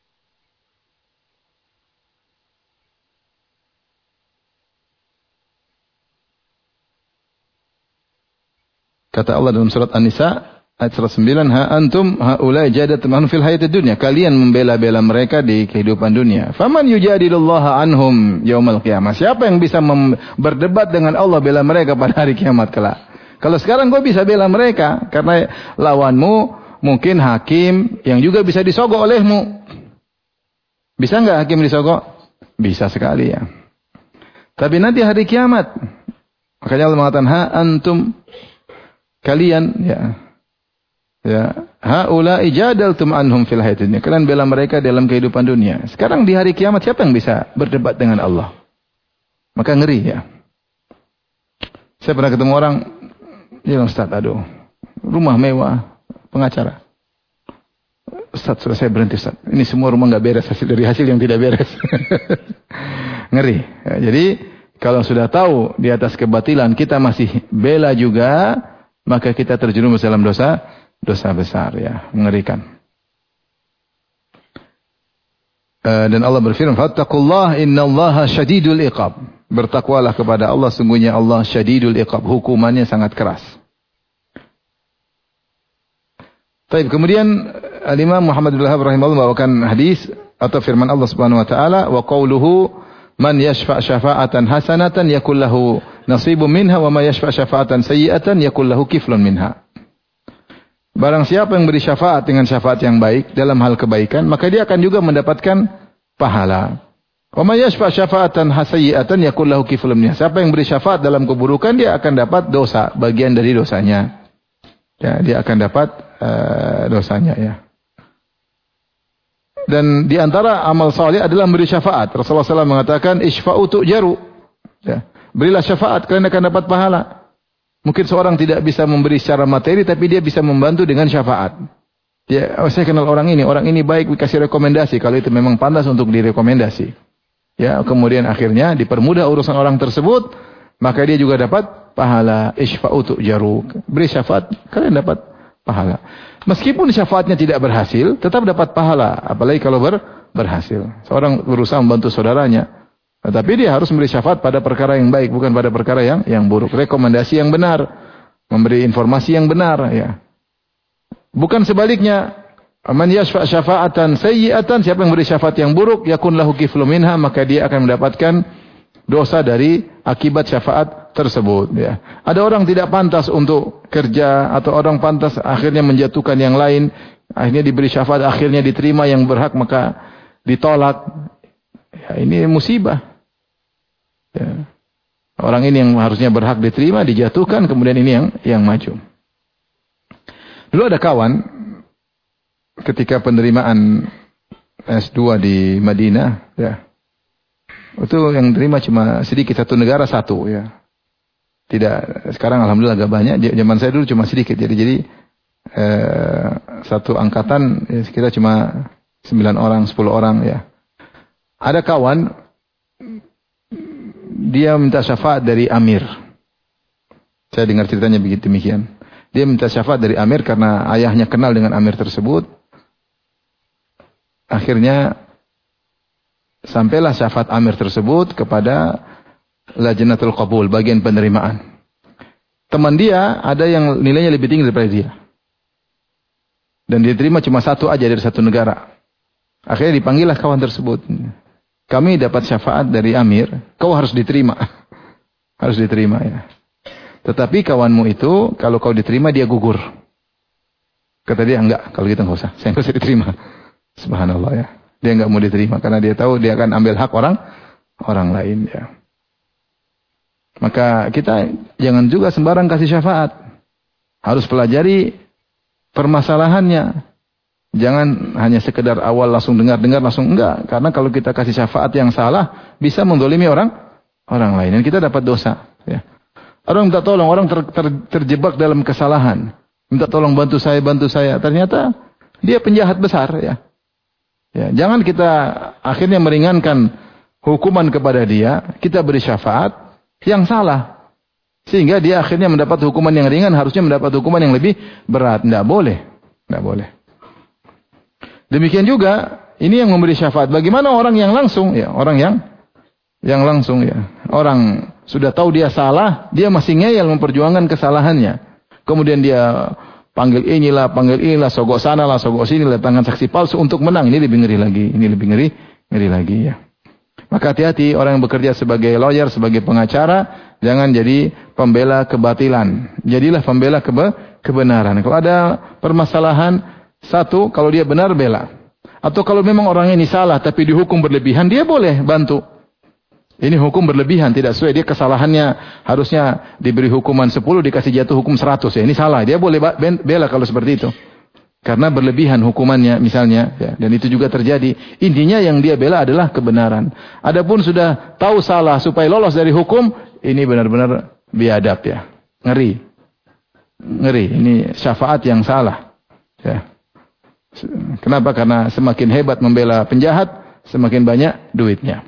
Kata Allah dalam surat An-Nisa ayat seratus sembilan, ha antum haula'i jadaltum anhum fil hayatid dunya. Kalian membela-bela mereka di kehidupan dunia. Faman yujadilullaha anhum yaumal qiyamah. Siapa yang bisa berdebat dengan Allah bela mereka pada hari kiamat kelak? Kalau sekarang gue bisa bela mereka karena lawanmu mungkin hakim yang juga bisa disogok olehmu. Bisa enggak hakim disogok? Bisa sekali, ya. Tapi nanti hari kiamat, makanya Allah mengatakan ha antum, kalian, ya. Ya, haula ijadaltum anhum fil hayatid dunya. Kalian bela mereka dalam kehidupan dunia. Sekarang di hari kiamat siapa yang bisa berdebat dengan Allah? Maka ngeri, ya. Saya pernah ketemu orang, dia bilang, "Ustaz, aduh, rumah mewah, pengacara. Ustaz, sudah saya berhenti, Ustaz. Ini semua rumah enggak beres, hasil dari hasil yang tidak beres." Ngeri. Ya, jadi kalau sudah tahu di atas kebatilan kita masih bela juga, maka kita terjerumus dalam dosa dosa besar, ya, mengerikan. Uh, dan Allah berfirman, "Fattaqullah innallaha syadidul iqab." Bertakwalah kepada Allah, sungguhnya Allah syadidul iqab, hukumannya sangat keras. Baik, kemudian Al-Imam Muhammad bin Wahab rahimahullah membawakan hadis atau firman Allah Subhanahu wa taala, "Wa qauluhu man yashfa' syafa'atan hasanatan yakul lahu nasibun minha wa may yashfa' syafa'atan sayyi'atan yakul lahu kiflun minha." Barang siapa yang beri syafaat dengan syafaat yang baik dalam hal kebaikan, maka dia akan juga mendapatkan pahala. Wa may yashfa' syafa'atan sayyi'atan yakul lahu kiflun minha. Siapa yang beri syafaat dalam keburukan, dia akan dapat dosa, bagian dari dosanya. Ya, dia akan dapat uh, dosanya, ya. Dan di antara amal saleh adalah memberi syafaat. Rasulullah shallallahu alaihi wasallam mengatakan, "Ishfa'u tu'jaru." Ya, berilah syafaat, kalian akan dapat pahala. Mungkin seorang tidak bisa memberi secara materi, tapi dia bisa membantu dengan syafaat. Dia, oh, saya kenal orang ini, orang ini baik, dikasih rekomendasi. Kalau itu memang pantas untuk direkomendasi. Ya, kemudian akhirnya dipermudah urusan orang tersebut, maka dia juga dapat pahala. Ishfa'u tu'jaru. Beri syafaat, kalian dapat pahala. Meskipun syafaatnya tidak berhasil, tetap dapat pahala. Apalagi kalau ber, berhasil. Seorang berusaha membantu saudaranya. Tetapi dia harus memberi syafaat pada perkara yang baik, bukan pada perkara yang yang buruk. Rekomendasi yang benar, memberi informasi yang benar, ya. Bukan sebaliknya. Man yashfa' syafa'atan sayyi'atan, siapa yang memberi syafaat yang buruk, yakun lahu kiflun minha, maka dia akan mendapatkan dosa dari akibat syafaat tersebut, ya. Ada orang tidak pantas untuk kerja, atau orang pantas akhirnya menjatuhkan yang lain, akhirnya diberi syafaat, akhirnya diterima yang berhak maka ditolak. Ya, ini musibah. Ya. Orang ini yang harusnya berhak diterima dijatuhkan, kemudian ini yang yang maju. Dulu ada kawan ketika penerimaan S dua di Madinah, ya. Itu yang terima cuma sedikit, satu negara satu, ya. Tidak, sekarang alhamdulillah agak banyak. Zaman saya dulu cuma sedikit. Jadi jadi eh, satu angkatan ya, sekitar cuma sembilan orang, sepuluh orang ya. Ada kawan dia minta syafaat dari amir. Saya dengar ceritanya begitu demikian. Dia minta syafaat dari amir karena ayahnya kenal dengan amir tersebut. Akhirnya sampailah syafaat amir tersebut kepada Lajnatul Qabul, bagian penerimaan. Teman dia ada yang nilainya lebih tinggi daripada dia. Dan dia terima cuma satu aja dari satu negara. Akhirnya dipanggillah kawan tersebut. Kami dapat syafaat dari amir, kau harus diterima. Harus diterima ya. Tetapi kawanmu itu, kalau kau diterima dia gugur. Kata dia, enggak, kalau gitu enggak usah. Saya enggak usah diterima. Subhanallah ya. Dia enggak mau diterima karena dia tahu dia akan ambil hak orang orang lain ya. Maka kita jangan juga sembarang kasih syafaat. Harus pelajari permasalahannya. Jangan hanya sekedar awal langsung dengar-dengar langsung enggak. Karena kalau kita kasih syafaat yang salah, bisa mendolimi orang orang lain. Dan kita dapat dosa. Ya. Orang minta tolong, orang ter, ter, terjebak dalam kesalahan. Minta tolong bantu saya, bantu saya. Ternyata dia penjahat besar. Ya. Ya, jangan kita akhirnya meringankan hukuman kepada dia. Kita beri syafaat yang salah. Sehingga dia akhirnya mendapat hukuman yang ringan, harusnya mendapat hukuman yang lebih berat. Tidak boleh. Tidak boleh. Demikian juga, ini yang memberi syafaat. Bagaimana orang yang langsung? Ya, orang yang yang langsung ya. Orang sudah tahu dia salah, dia masih ngeyel memperjuangkan kesalahannya. Kemudian dia panggil inilah, panggil inilah, sogok sanalah, sogok sinilah, tangan saksi palsu untuk menang. Ini lebih ngeri lagi. Ini lebih ngeri, ngeri lagi ya. Maka hati-hati orang yang bekerja sebagai lawyer, sebagai pengacara, jangan jadi pembela kebatilan. Jadilah pembela kebe kebenaran. Kalau ada permasalahan, satu, kalau dia benar, bela. Atau kalau memang orang ini salah, tapi dihukum berlebihan, dia boleh bantu. Ini hukum berlebihan, tidak sesuai. Dia kesalahannya harusnya diberi hukuman sepuluh, dikasih jatuh hukum seratus. Ya, ini salah, dia boleh bela kalau seperti itu. Karena berlebihan hukumannya misalnya, ya, dan itu juga terjadi. Intinya yang dia bela adalah kebenaran. Adapun sudah tahu salah supaya lolos dari hukum, ini benar-benar biadab ya. Ngeri. Ngeri, ini syafaat yang salah. Ya. Kenapa? Karena semakin hebat membela penjahat, semakin banyak duitnya.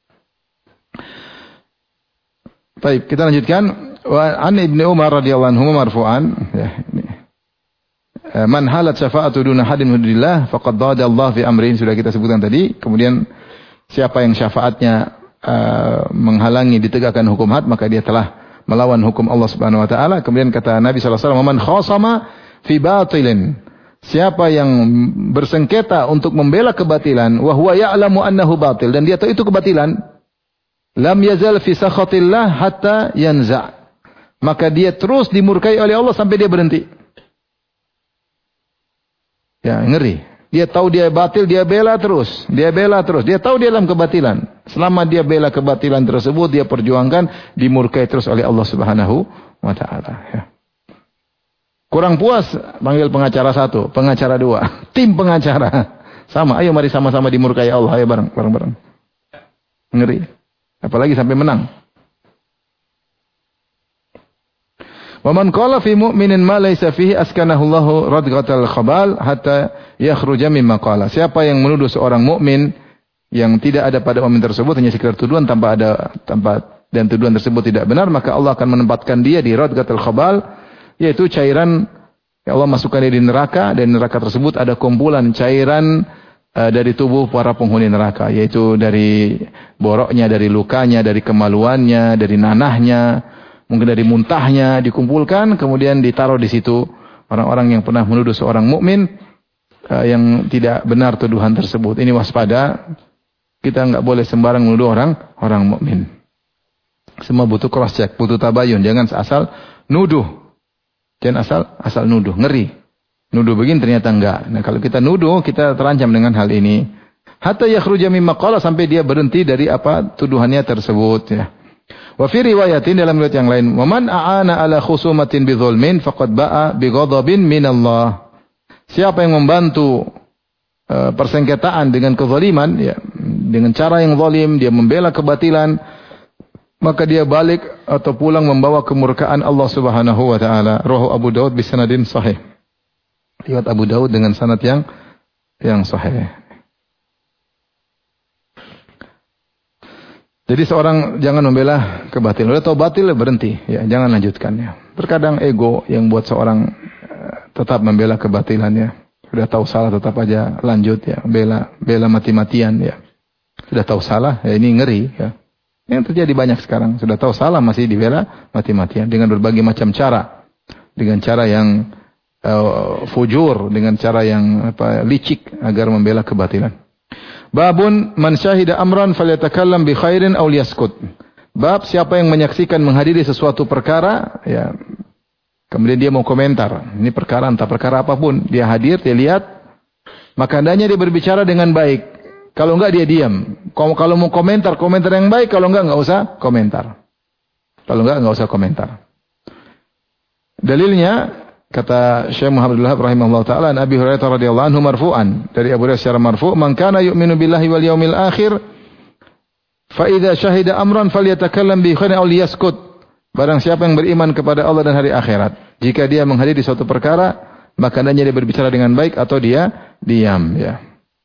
Baik, kita lanjutkan. Wa an Ibnu Umar radhiyallahu anhu marfu'an, ya, ini. Man halat syafa'atu duna hadin hududillah faqad dada Allah fi amrin, sudah kita sebutkan tadi. Kemudian siapa yang syafaatnya uh, menghalangi ditegakkan hukum had, maka dia telah melawan hukum Allah Subhanahu wa taala. Kemudian kata Nabi sallallahu alaihi wasallam, "Man khasama fi batilin." Siapa yang bersengketa untuk membela kebatilan, wa huwa ya'lamu annahu batil, dan dia tahu itu kebatilan, lam yazal fi sakhatillah hatta yanza'. Maka dia terus dimurkai oleh Allah sampai dia berhenti. Ya, ngeri. Dia tahu dia batil, dia bela terus. Dia bela terus. Dia tahu dia dalam kebatilan. Selama dia bela kebatilan tersebut, dia perjuangkan, dimurkai terus oleh Allah Subhanahu wa taala. Ya. Kurang puas, panggil pengacara satu, pengacara dua, tim pengacara. Sama, ayo mari sama-sama dimurkai Allah. Ayo bareng, bareng-bareng. Ngeri. Apalagi sampai menang. Wa man qala fi mu'minin ma laysa fihi askanahu Allahu radghatal khabal hatta yakhruja mimma qala. Siapa yang menuduh seorang mukmin yang tidak ada pada mukmin tersebut, hanya sekedar tuduhan tanpa ada tanpa dan tuduhan tersebut tidak benar, maka Allah akan menempatkan dia di radghatul khabal, yaitu cairan yang Allah masukkan dia di neraka, dan neraka tersebut ada kumpulan cairan uh, dari tubuh para penghuni neraka, yaitu dari boroknya, dari lukanya, dari kemaluannya, dari nanahnya, mungkin dari muntahnya dikumpulkan, kemudian ditaruh di situ orang-orang yang pernah menuduh seorang mukmin uh, yang tidak benar tuduhan tersebut. Ini waspada, kita enggak boleh sembarang menuduh orang orang mukmin. Semua butuh cross check, butuh tabayun, jangan asal nuduh. Jangan asal asal nuduh, ngeri. Nuduh begini ternyata enggak. Nah, kalau kita nuduh, kita terancam dengan hal ini. Hatta yakhruja mimma qala, sampai dia berhenti dari apa tuduhannya tersebut ya. Wa fi riwayatin, dalam riwayat yang lain, "Wa man a'ana ala khusumatin bi dzulmin faqad ba'a bi ghadabin min Allah." Siapa yang membantu uh, persengketaan dengan kezaliman ya, dengan cara yang zalim, dia membela kebatilan, maka dia balik atau pulang membawa kemurkaan Allah Subhanahu wa taala. Rawahu Abu Daud bi sanadin sahih. Riwayat Abu Daud dengan sanad yang yang sahih. Jadi seorang jangan membela kebatilan. Udah tahu batil berhenti, ya, jangan lanjutkan ya. Terkadang ego yang buat seorang uh, tetap membela kebatilan ya. Sudah tahu salah tetap aja lanjut ya, bela bela mati-matian ya. Sudah tahu salah, ya ini ngeri ya. Yang terjadi banyak sekarang, sudah tahu salah masih dibela mati-matian dengan berbagai macam cara. Dengan cara yang uh, fujur, dengan cara yang apa licik agar membela kebatilan. Babun man syahida amran falyatakallam bi khairin aw liyaskut. Bab siapa yang menyaksikan menghadiri sesuatu perkara ya, kemudian dia mau komentar. Ini perkara entah perkara apapun, dia hadir, dia lihat, maka hendaknya dia berbicara dengan baik. Kalau enggak dia diam. Kalau mau komentar, komentar yang baik, kalau enggak enggak usah komentar. Kalau enggak enggak usah komentar. Dalilnya kata Syekh Muhammad bin Wahab rahimahullah taala, Abi Hurairah radhiyallahu anhu marfu'an, dari Abu Hurairah secara marfu', "Man kana yu'minu billahi wal yaumil akhir fa idza syahida amran falyatakallam bi khairin aw liyaskut." Barang siapa yang beriman kepada Allah dan hari akhirat, jika dia menghadiri suatu perkara, maka hendaknya dia berbicara dengan baik atau dia diam ya.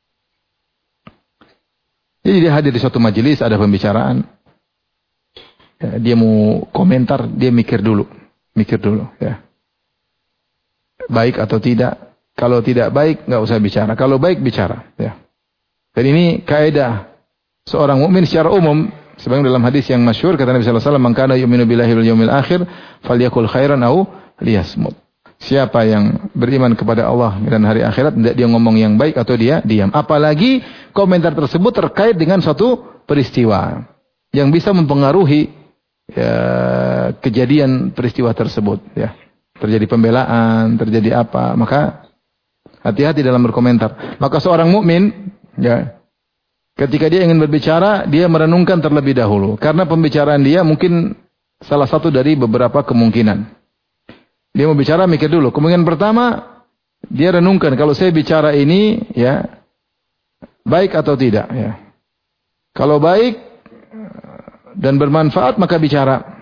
Jadi dia hadir di suatu majelis, ada pembicaraan. Ya, dia mau komentar, dia mikir dulu. Mikir dulu ya. Baik atau tidak. Kalau tidak baik, enggak usah bicara. Kalau baik, bicara. Ya. Dan ini kaidah seorang mukmin secara umum. Sebagaimana dalam hadis yang masyhur kata Nabi sallallahu alaihi wasallam, "Man kana yu'minu billahi wal yawmil akhir, falyakul khairan aw liyasmut." Siapa yang beriman kepada Allah dan hari akhirat, tidak dia ngomong yang baik atau dia diam. Apalagi komentar tersebut terkait dengan suatu peristiwa yang bisa mempengaruhi ya, kejadian peristiwa tersebut. Ya. Terjadi pembelaan, terjadi apa, maka hati-hati dalam berkomentar. Maka seorang mukmin, ya, ketika dia ingin berbicara, dia merenungkan terlebih dahulu. Karena pembicaraan dia mungkin salah satu dari beberapa kemungkinan. Dia mau bicara, mikir dulu. Kemungkinan pertama, dia renungkan, kalau saya bicara ini, ya, baik atau tidak. Ya. Kalau baik dan bermanfaat, maka bicara.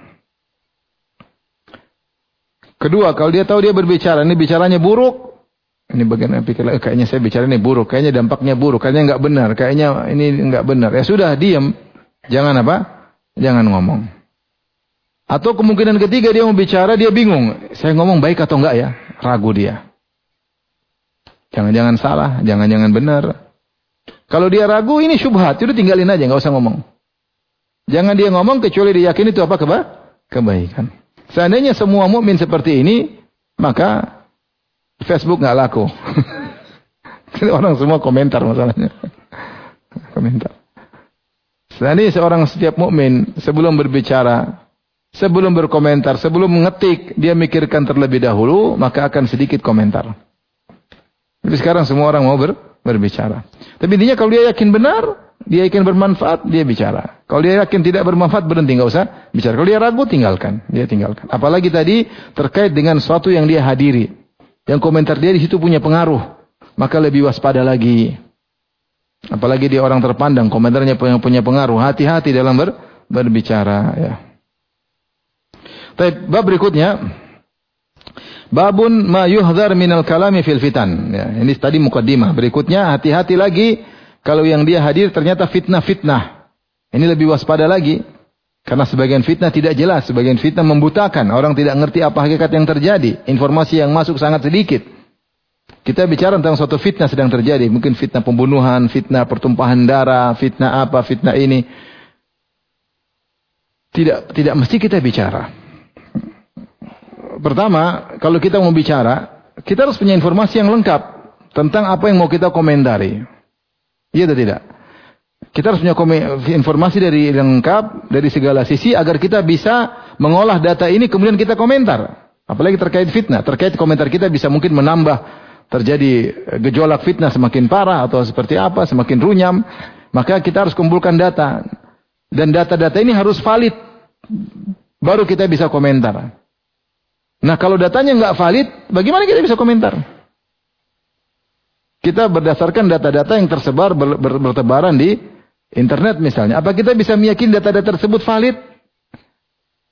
Kedua, kalau dia tahu dia berbicara, ini bicaranya buruk, ini bagian pikir, eh, kayaknya saya bicara ini buruk, kayaknya dampaknya buruk, kayaknya enggak benar, kayaknya ini enggak benar. Ya sudah, diam. Jangan apa? Jangan ngomong. Atau kemungkinan ketiga dia mau bicara, dia bingung. Saya ngomong baik atau enggak ya? Ragu dia. Jangan-jangan salah, jangan-jangan benar. Kalau dia ragu, ini syubhat. Itu tinggalin aja, enggak usah ngomong. Jangan dia ngomong kecuali dia yakin itu apa keba? Kebaikan. Seandainya semua mukmin seperti ini, maka Facebook enggak laku. Orang semua komentar masalahnya. Komentar. Seandainya seorang setiap mukmin sebelum berbicara, sebelum berkomentar, sebelum mengetik, dia mikirkan terlebih dahulu, maka akan sedikit komentar. Tapi sekarang semua orang mau ber, berbicara. Tapi intinya kalau dia yakin benar, dia yakin bermanfaat, dia bicara. Kalau dia yakin tidak bermanfaat, berhenti, nggak usah bicara. Kalau dia ragu, tinggalkan. Dia tinggalkan. Apalagi tadi terkait dengan sesuatu yang dia hadiri. Yang komentar dia di situ punya pengaruh. Maka lebih waspada lagi. Apalagi dia orang terpandang, komentarnya punya, punya pengaruh. Hati-hati dalam ber, berbicara. Ya. Baik, bab berikutnya, babun ma yuhdhar minal kalami fil fitan. Ya, ini tadi mukaddimah. Berikutnya, hati-hati lagi kalau yang dia hadir ternyata fitnah-fitnah. Ini lebih waspada lagi. Karena sebagian fitnah tidak jelas, sebagian fitnah membutakan. Orang tidak ngerti apa hakikat yang terjadi. Informasi yang masuk sangat sedikit. Kita bicara tentang suatu fitnah sedang terjadi. Mungkin fitnah pembunuhan, fitnah pertumpahan darah, fitnah apa, fitnah ini. Tidak tidak mesti kita bicara. Pertama, kalau kita mau bicara, kita harus punya informasi yang lengkap tentang apa yang mau kita komentari. Iya atau tidak? Kita harus punya informasi dari lengkap dari segala sisi agar kita bisa mengolah data ini kemudian kita komentar. Apalagi terkait fitnah, terkait komentar kita bisa mungkin menambah terjadi gejolak fitnah semakin parah atau seperti apa, semakin runyam. Maka kita harus kumpulkan data. Dan data-data ini harus valid. Baru kita bisa komentar. Nah kalau datanya nggak valid, bagaimana kita bisa komentar? Kita berdasarkan data-data yang tersebar ber, ber, bertebaran di internet misalnya. Apa kita bisa meyakini data-data tersebut valid?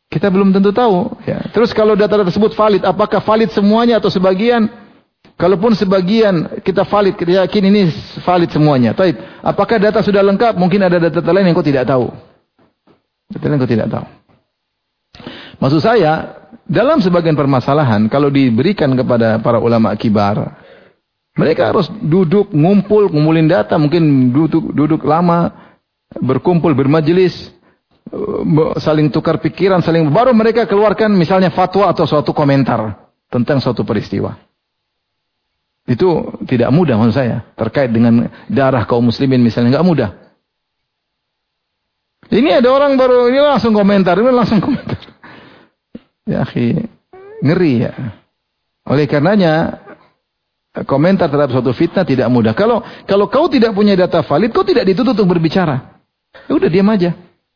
Kita belum tentu tahu. Ya. Terus kalau data tersebut valid, apakah valid semuanya atau sebagian? Kalaupun sebagian kita valid, kita yakin ini valid semuanya. Taib. Apakah data sudah lengkap? Mungkin ada data lain yang kau tidak tahu. Data lain yang kau tidak tahu. Maksud saya, dalam sebagian permasalahan, kalau diberikan kepada para ulama kibar, mereka harus duduk, ngumpul, ngumpulin data, mungkin duduk, duduk lama, berkumpul, bermajelis, saling tukar pikiran, saling baru mereka keluarkan misalnya fatwa atau suatu komentar tentang suatu peristiwa. Itu tidak mudah menurut saya. Terkait dengan darah kaum muslimin misalnya, nggak mudah. Ini ada orang baru, ini langsung komentar, ini langsung komentar. Ya akhi, ngeri ya. Oleh karenanya, komentar terhadap suatu fitnah tidak mudah. Kalau kalau kau tidak punya data valid, kau tidak dituntut untuk berbicara. Ya udah diam aja.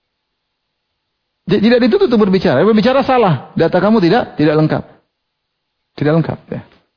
Tidak dituntut untuk berbicara. Berbicara salah. Data kamu tidak tidak lengkap. Tidak lengkap. Ya.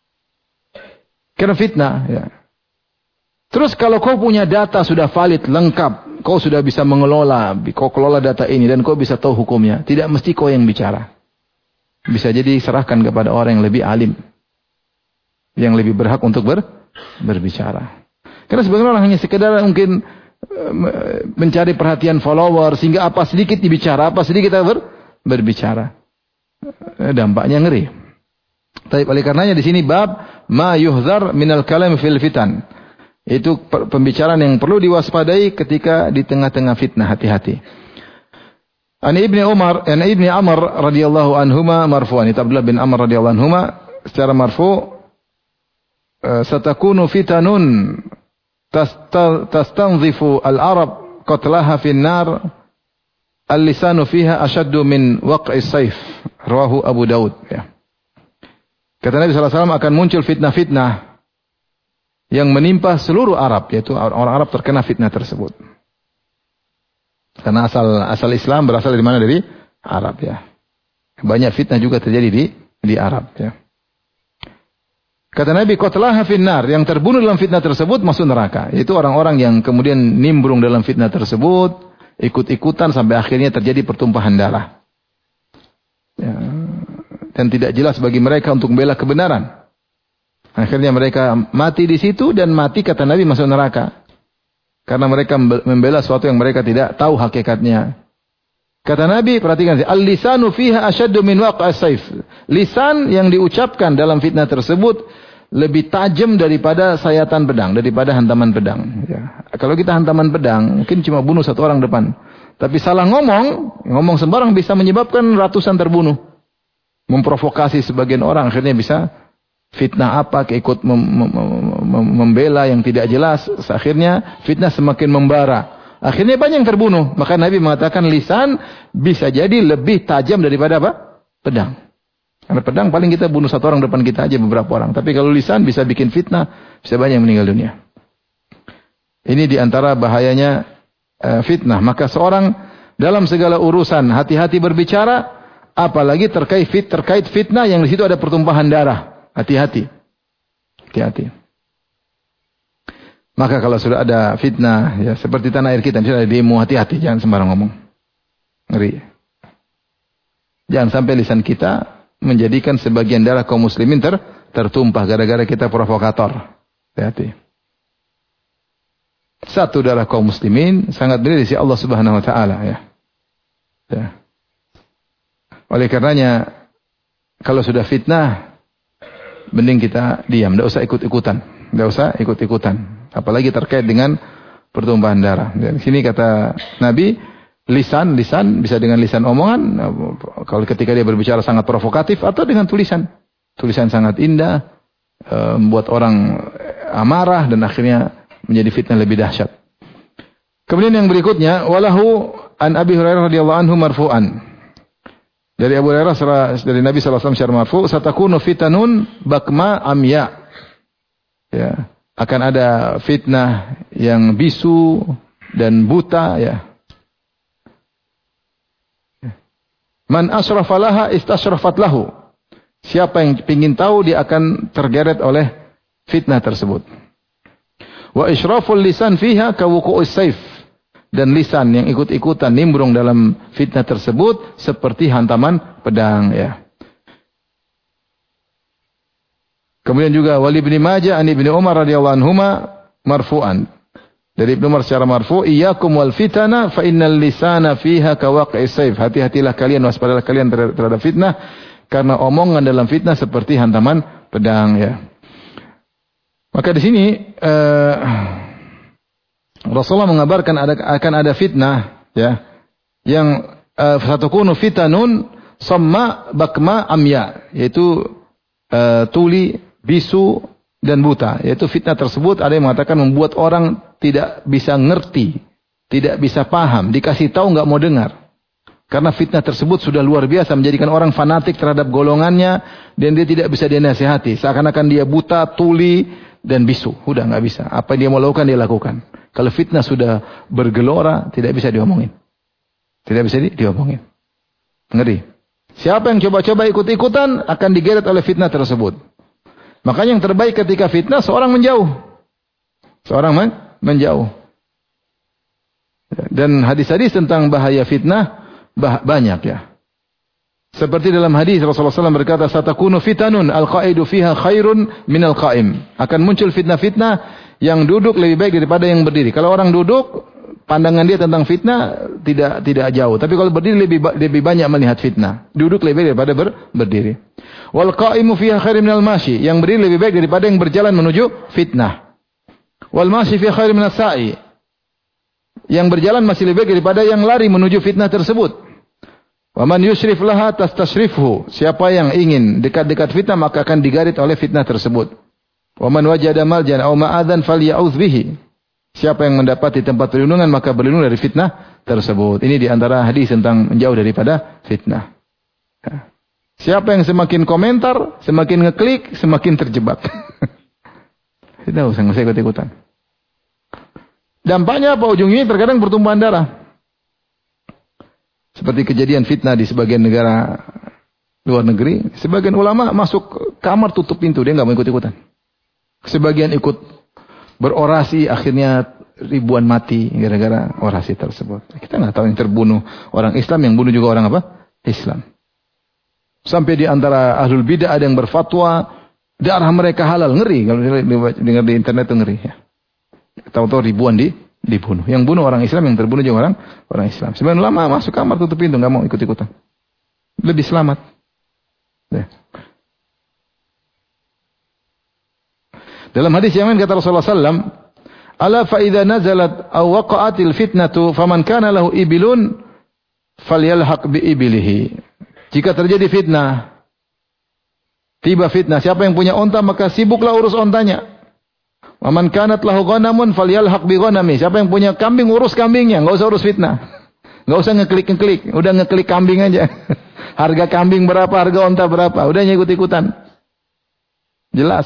Karena fitnah. Ya. Terus kalau kau punya data sudah valid, lengkap. Kau sudah bisa mengelola. Kau kelola data ini dan kau bisa tahu hukumnya. Tidak mesti kau yang bicara. Bisa jadi serahkan kepada orang yang lebih alim. Yang lebih berhak untuk ber, berbicara. Karena sebagian orang hanya sekedar mungkin mencari perhatian follower sehingga apa sedikit dibicara, apa sedikit kita ber, berbicara. Dampaknya ngeri. Tapi oleh karenanya di sini bab ma yuhzar minal kalam fil fitan. Itu pembicaraan yang perlu diwaspadai ketika di tengah-tengah fitnah, hati-hati. An Ibni Umar, an Ibni Amr radhiyallahu anhuma marfu'an. Itu Abdullah bin Amr radhiyallahu anhuma secara marfu' satakunu fitanun tastanzifu al-arab qatlaha fin nar al-lisanu fiha ashaddu min waq'i as-sayf. Rawahu Abu Daud, ya. Kata Nabi sallallahu alaihi wasallam akan muncul fitnah-fitnah yang menimpa seluruh Arab, yaitu orang Arab terkena fitnah tersebut. Karena asal asal Islam berasal dari mana? Dari Arab, ya. Banyak fitnah juga terjadi di di Arab, ya. Kata Nabi, qatlaha finnar, yang terbunuh dalam fitnah tersebut masuk neraka. Itu orang-orang yang kemudian nimbrung dalam fitnah tersebut, ikut-ikutan sampai akhirnya terjadi pertumpahan darah. Ya. Dan tidak jelas bagi mereka untuk membela kebenaran. Akhirnya mereka mati di situ dan mati kata Nabi masuk neraka. Karena mereka membela sesuatu yang mereka tidak tahu hakikatnya. Kata Nabi, perhatikan, al-lisanu fiha asyaddu min waq'as sayf. Lisan yang diucapkan dalam fitnah tersebut lebih tajam daripada sayatan pedang, daripada hantaman pedang. Ya. Kalau kita hantaman pedang, mungkin cuma bunuh satu orang depan. Tapi salah ngomong, ngomong sembarang bisa menyebabkan ratusan terbunuh. Memprovokasi sebagian orang, akhirnya bisa fitnah apa, keikut mem mem mem membela yang tidak jelas. Akhirnya fitnah semakin membara. Akhirnya banyak yang terbunuh. Maka Nabi mengatakan lisan bisa jadi lebih tajam daripada apa? Pedang. Karena pedang paling kita bunuh satu orang depan kita aja beberapa orang. Tapi kalau lisan bisa bikin fitnah, bisa banyak yang meninggal dunia. Ini diantara bahayanya uh, fitnah. Maka seorang dalam segala urusan hati-hati berbicara, apalagi terkait fit terkait fitnah yang di situ ada pertumpahan darah. Hati-hati. Hati-hati. Maka kalau sudah ada fitnah, ya seperti tanah air kita, misalnya ada demo, hati-hati, jangan sembarang ngomong. Ngeri. Jangan sampai lisan kita menjadikan sebagian darah kaum muslimin ter, tertumpah gara-gara kita provokator. Hati-hati. Satu darah kaum muslimin sangat bernilai di sisi Allah Subhanahu wa taala, ya. Ya. Oleh karenanya kalau sudah fitnah mending kita diam, enggak usah ikut-ikutan, enggak usah ikut-ikutan. Apalagi terkait dengan pertumpahan darah. Di sini kata Nabi, lisan, lisan bisa dengan lisan omongan. Kalau ketika dia berbicara sangat provokatif atau dengan tulisan, tulisan sangat indah, membuat orang amarah dan akhirnya menjadi fitnah lebih dahsyat. Kemudian yang berikutnya, walahu an Abi Hurairah radhiyallahu anhu marfu'an. Dari Abu Hurairah dari Nabi sallallahu alaihi wasallam secara marfu', satakunu fitanun bakma amya. Ya. Akan ada fitnah yang bisu dan buta, ya. Man asrafa laha istasrafat lahu. Siapa yang ingin tahu dia akan tergeret oleh fitnah tersebut. Wa israful lisan fiha kawuqu'us sayf. dan lisan yang ikut-ikutan nimbrung dalam fitnah tersebut seperti hantaman pedang, ya. Kemudian juga wali Ibnu Majah an Ibnu Umar radhiyallahu anhuma marfu'an. Dari Ibnu Umar secara marfu, iyyakum wal fitana fa innal lisana fiha kawaqi'is sayf. Hati-hatilah kalian, waspadalah kalian terhadap fitnah karena omongan dalam fitnah seperti hantaman pedang, ya. Maka di sini uh, Rasulullah mengabarkan ada, akan ada fitnah, ya, yang uh, satakunu fitanun samma bakma amya, yaitu uh, tuli, bisu dan buta. Yaitu fitnah tersebut ada yang mengatakan membuat orang tidak bisa ngerti, tidak bisa paham, dikasih tahu nggak mau dengar. Karena fitnah tersebut sudah luar biasa, menjadikan orang fanatik terhadap golongannya dan dia tidak bisa dinasihati. Seakan-akan dia buta, tuli dan bisu. Udah nggak bisa. Apa yang dia mau lakukan dia lakukan. Kalau fitnah sudah bergelora, tidak bisa diomongin. Tidak bisa di, diomongin. Ngeri. Siapa yang coba-coba ikut-ikutan akan digeret oleh fitnah tersebut. Makanya yang terbaik ketika fitnah seorang menjauh. Seorang men menjauh. Dan hadis-hadis tentang bahaya fitnah bah banyak, ya. Seperti dalam hadis Rasulullah shallallahu alaihi wasallam berkata, satakunu fitanun al-qa'idu fiha khairun min al-qa'im. Akan muncul fitnah-fitnah yang duduk lebih baik daripada yang berdiri. Kalau orang duduk, pandangan dia tentang fitnah tidak tidak jauh. Tapi kalau berdiri lebih lebih banyak melihat fitnah. Duduk lebih baik daripada ber, berdiri. Wal qa'imu fiha khairun min al-mashi. Yang berdiri lebih baik daripada yang berjalan menuju fitnah. Wal mashi fiha khairun min as-sa'i. Yang berjalan masih lebih baik daripada yang lari menuju fitnah tersebut. Wa man yushrif laha tastashrifhu. Siapa yang ingin dekat-dekat fitnah maka akan digarit oleh fitnah tersebut. Wa man wajada maljan aw ma'adzan falya'udz bihi. Siapa yang mendapati tempat perlindungan maka berlindung dari fitnah tersebut. Ini di antara hadis tentang menjauh daripada fitnah. Siapa yang semakin komentar, semakin ngeklik, semakin terjebak. Tidak usah ikut-ikutan. Dampaknya apa ujungnya? Terkadang pertumpahan darah. Seperti kejadian fitnah di sebagian negara luar negeri. Sebagian ulama masuk kamar tutup pintu. Dia nggak mau ikut-ikutan. Sebagian ikut berorasi. Akhirnya ribuan mati gara-gara orasi tersebut. Kita nggak tahu yang terbunuh orang Islam. Yang bunuh juga orang apa? Islam. Sampai di antara ahlul bidah ada yang berfatwa. Darah mereka halal. Ngeri. Kalau dengar di internet itu ngeri. Ya. Tahu-tahu ribuan di dibunuh. Yang bunuh orang Islam, yang terbunuh juga orang orang Islam. Sebenarnya lama masuk kamar tutup pintu, nggak mau ikut-ikutan. Lebih selamat. Ya. Dalam hadis yang lain kata Rasulullah sallallahu alaihi wasallam, "Ala fa idza nazalat aw waqa'atil fitnatu faman kana lahu ibilun falyalhaq bi ibilihi." Jika terjadi fitnah, tiba fitnah, siapa yang punya onta maka sibuklah urus ontanya. Wa man kanat lahu ghanamun falyalhaq bi ghanami. Siapa yang punya kambing urus kambingnya, enggak usah urus fitnah. Enggak usah ngeklik-ngeklik, udah ngeklik kambing aja. Harga kambing berapa, harga onta berapa, udah ikut-ikutan. Jelas.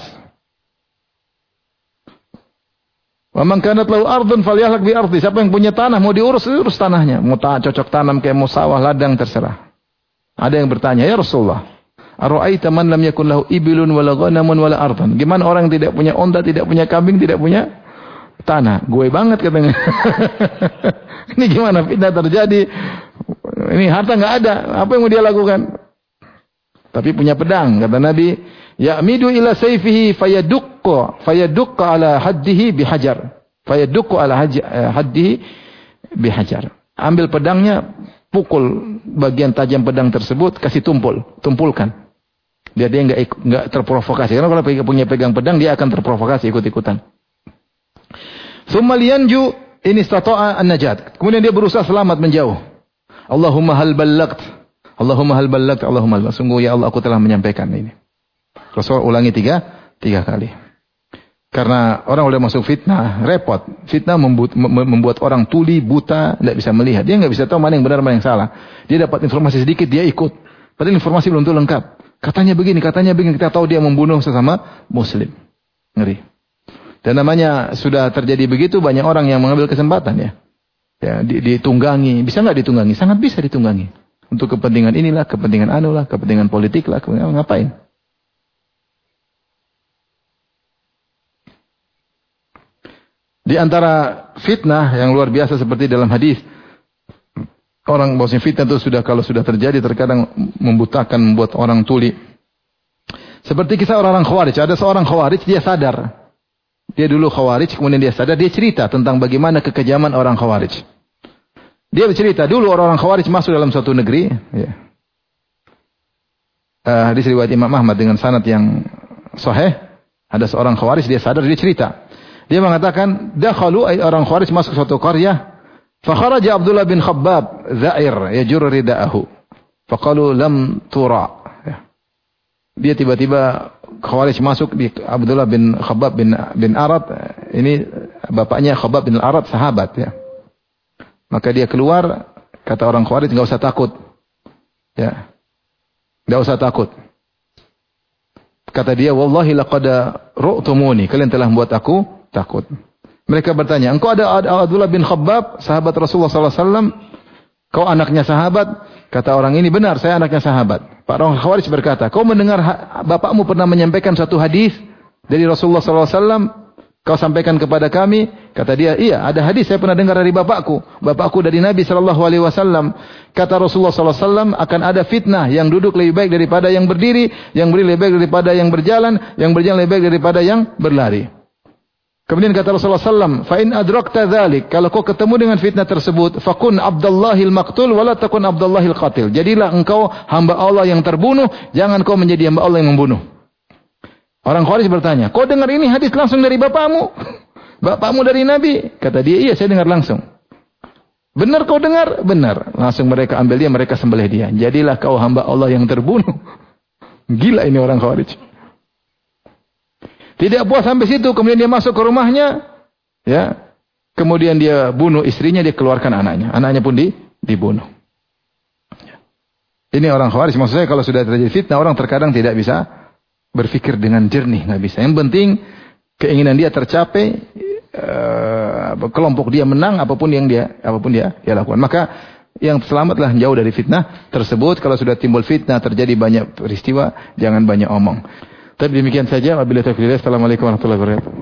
Wa man kanat lahu ardun falyalhaq bi ardi. Siapa yang punya tanah mau diurus, urus tanahnya. Mau ta cocok tanam kayak mau sawah, ladang terserah. Ada yang bertanya, "Ya Rasulullah, ara'aita man lam yakun lahu ibilun wala ghanamun wala ardan." Gimana orang yang tidak punya onta, tidak punya kambing, tidak punya tanah? Gue banget katanya. Ini gimana fitnah terjadi? Ini harta enggak ada, apa yang mau dia lakukan? Tapi punya pedang, kata Nabi, ya'midu ila sayfihi fayadukka fayadukka ala haddihi bihajar. Fayadukku ala haddihi bihajar. Ambil pedangnya, pukul bagian tajam pedang tersebut, kasih tumpul, tumpulkan. Biar dia enggak enggak terprovokasi. Karena kalau punya pegang pedang dia akan terprovokasi ikut-ikutan. Tsumma liyanju in istata'a an-najat. Kemudian dia berusaha selamat menjauh. Allahumma hal ballagt. Allahumma hal ballagt. Allahumma hal. Sungguh ya Allah aku telah menyampaikan ini. Rasul ulangi tiga, tiga kali. Karena orang udah masuk fitnah, repot. Fitnah membuat, membuat orang tuli, buta, tidak bisa melihat. Dia nggak bisa tahu mana yang benar, mana yang salah. Dia dapat informasi sedikit, dia ikut. Padahal informasi belum tentu lengkap. Katanya begini, katanya begini. Kita tahu dia membunuh sesama Muslim. Ngeri. Dan namanya sudah terjadi begitu, banyak orang yang mengambil kesempatan ya. Ya, ditunggangi. Bisa nggak ditunggangi? Sangat bisa ditunggangi. Untuk kepentingan inilah, kepentingan anu lah, kepentingan politik lah, kepentingan ngapain? Di antara fitnah yang luar biasa seperti dalam hadis, orang bahwasanya fitnah itu sudah kalau sudah terjadi terkadang membutakan, membuat orang tuli. Seperti kisah orang-orang Khawarij. Ada seorang Khawarij, dia sadar. Dia dulu Khawarij, kemudian dia sadar, dia cerita tentang bagaimana kekejaman orang Khawarij. Dia bercerita, dulu orang-orang Khawarij masuk dalam suatu negeri. Ya. Uh, hadis riwayat Imam Ahmad dengan sanad yang sahih. Ada seorang Khawarij, dia sadar, dia cerita. Dia mengatakan, dakhalu, orang Khawarij masuk suatu qaryah. Fakharaja Abdullah bin Khabbab, za'ir, yajur rida'ahu. Faqalu lam tura. Dia tiba-tiba Khawarij masuk di Abdullah bin Khabbab bin bin Arad. Ini bapaknya Khabbab bin Arad, sahabat ya. Maka dia keluar, kata orang Khawarij, enggak usah takut. Ya. Enggak usah takut. Kata dia, wallahi laqad ru'tumuni, kalian telah membuat aku takut. Mereka bertanya, engkau ada Abdullah bin Khabbab, sahabat Rasulullah sallallahu alaihi wasallam, kau anaknya sahabat? Kata orang ini, benar, saya anaknya sahabat. Pak orang Khawarij berkata, kau mendengar bapakmu pernah menyampaikan satu hadis dari Rasulullah sallallahu alaihi wasallam, kau sampaikan kepada kami? Kata dia, iya, ada hadis saya pernah dengar dari bapakku. Bapakku dari Nabi sallallahu alaihi wasallam. Kata Rasulullah sallallahu alaihi wasallam, akan ada fitnah yang duduk lebih baik daripada yang berdiri, yang berdiri lebih baik daripada yang berjalan, yang berjalan lebih baik daripada yang berlari. Kemudian kata Rasulullah sallallahu alaihi wasallam, fa in adrakta dzalik, kalau kau ketemu dengan fitnah tersebut, fakun Abdullahil maqtul wala takun Abdullahil qatil. Jadilah engkau hamba Allah yang terbunuh, jangan kau menjadi hamba Allah yang membunuh. Orang Khawarij bertanya, kau dengar ini hadis langsung dari bapakmu? Bapakmu dari Nabi? Kata dia, iya, saya dengar langsung. Benar kau dengar? Benar. Langsung mereka ambil dia, mereka sembelih dia. Jadilah kau hamba Allah yang terbunuh. Gila ini orang Khawarij. Tidak puas sampai situ, kemudian dia masuk ke rumahnya, ya. Kemudian dia bunuh istrinya, dia keluarkan anaknya. Anaknya pun di, dibunuh. Ini orang Khawarij. Maksud saya kalau sudah terjadi fitnah, orang terkadang tidak bisa berpikir dengan jernih, nggak bisa. Yang penting keinginan dia tercapai, uh, kelompok dia menang, apapun yang dia, apapun dia, dia lakukan. Maka yang selamatlah jauh dari fitnah tersebut. Kalau sudah timbul fitnah, terjadi banyak peristiwa, jangan banyak omong. Tapi demikian saja. Wabillahi taufiq. Assalamualaikum warahmatullahi wabarakatuh.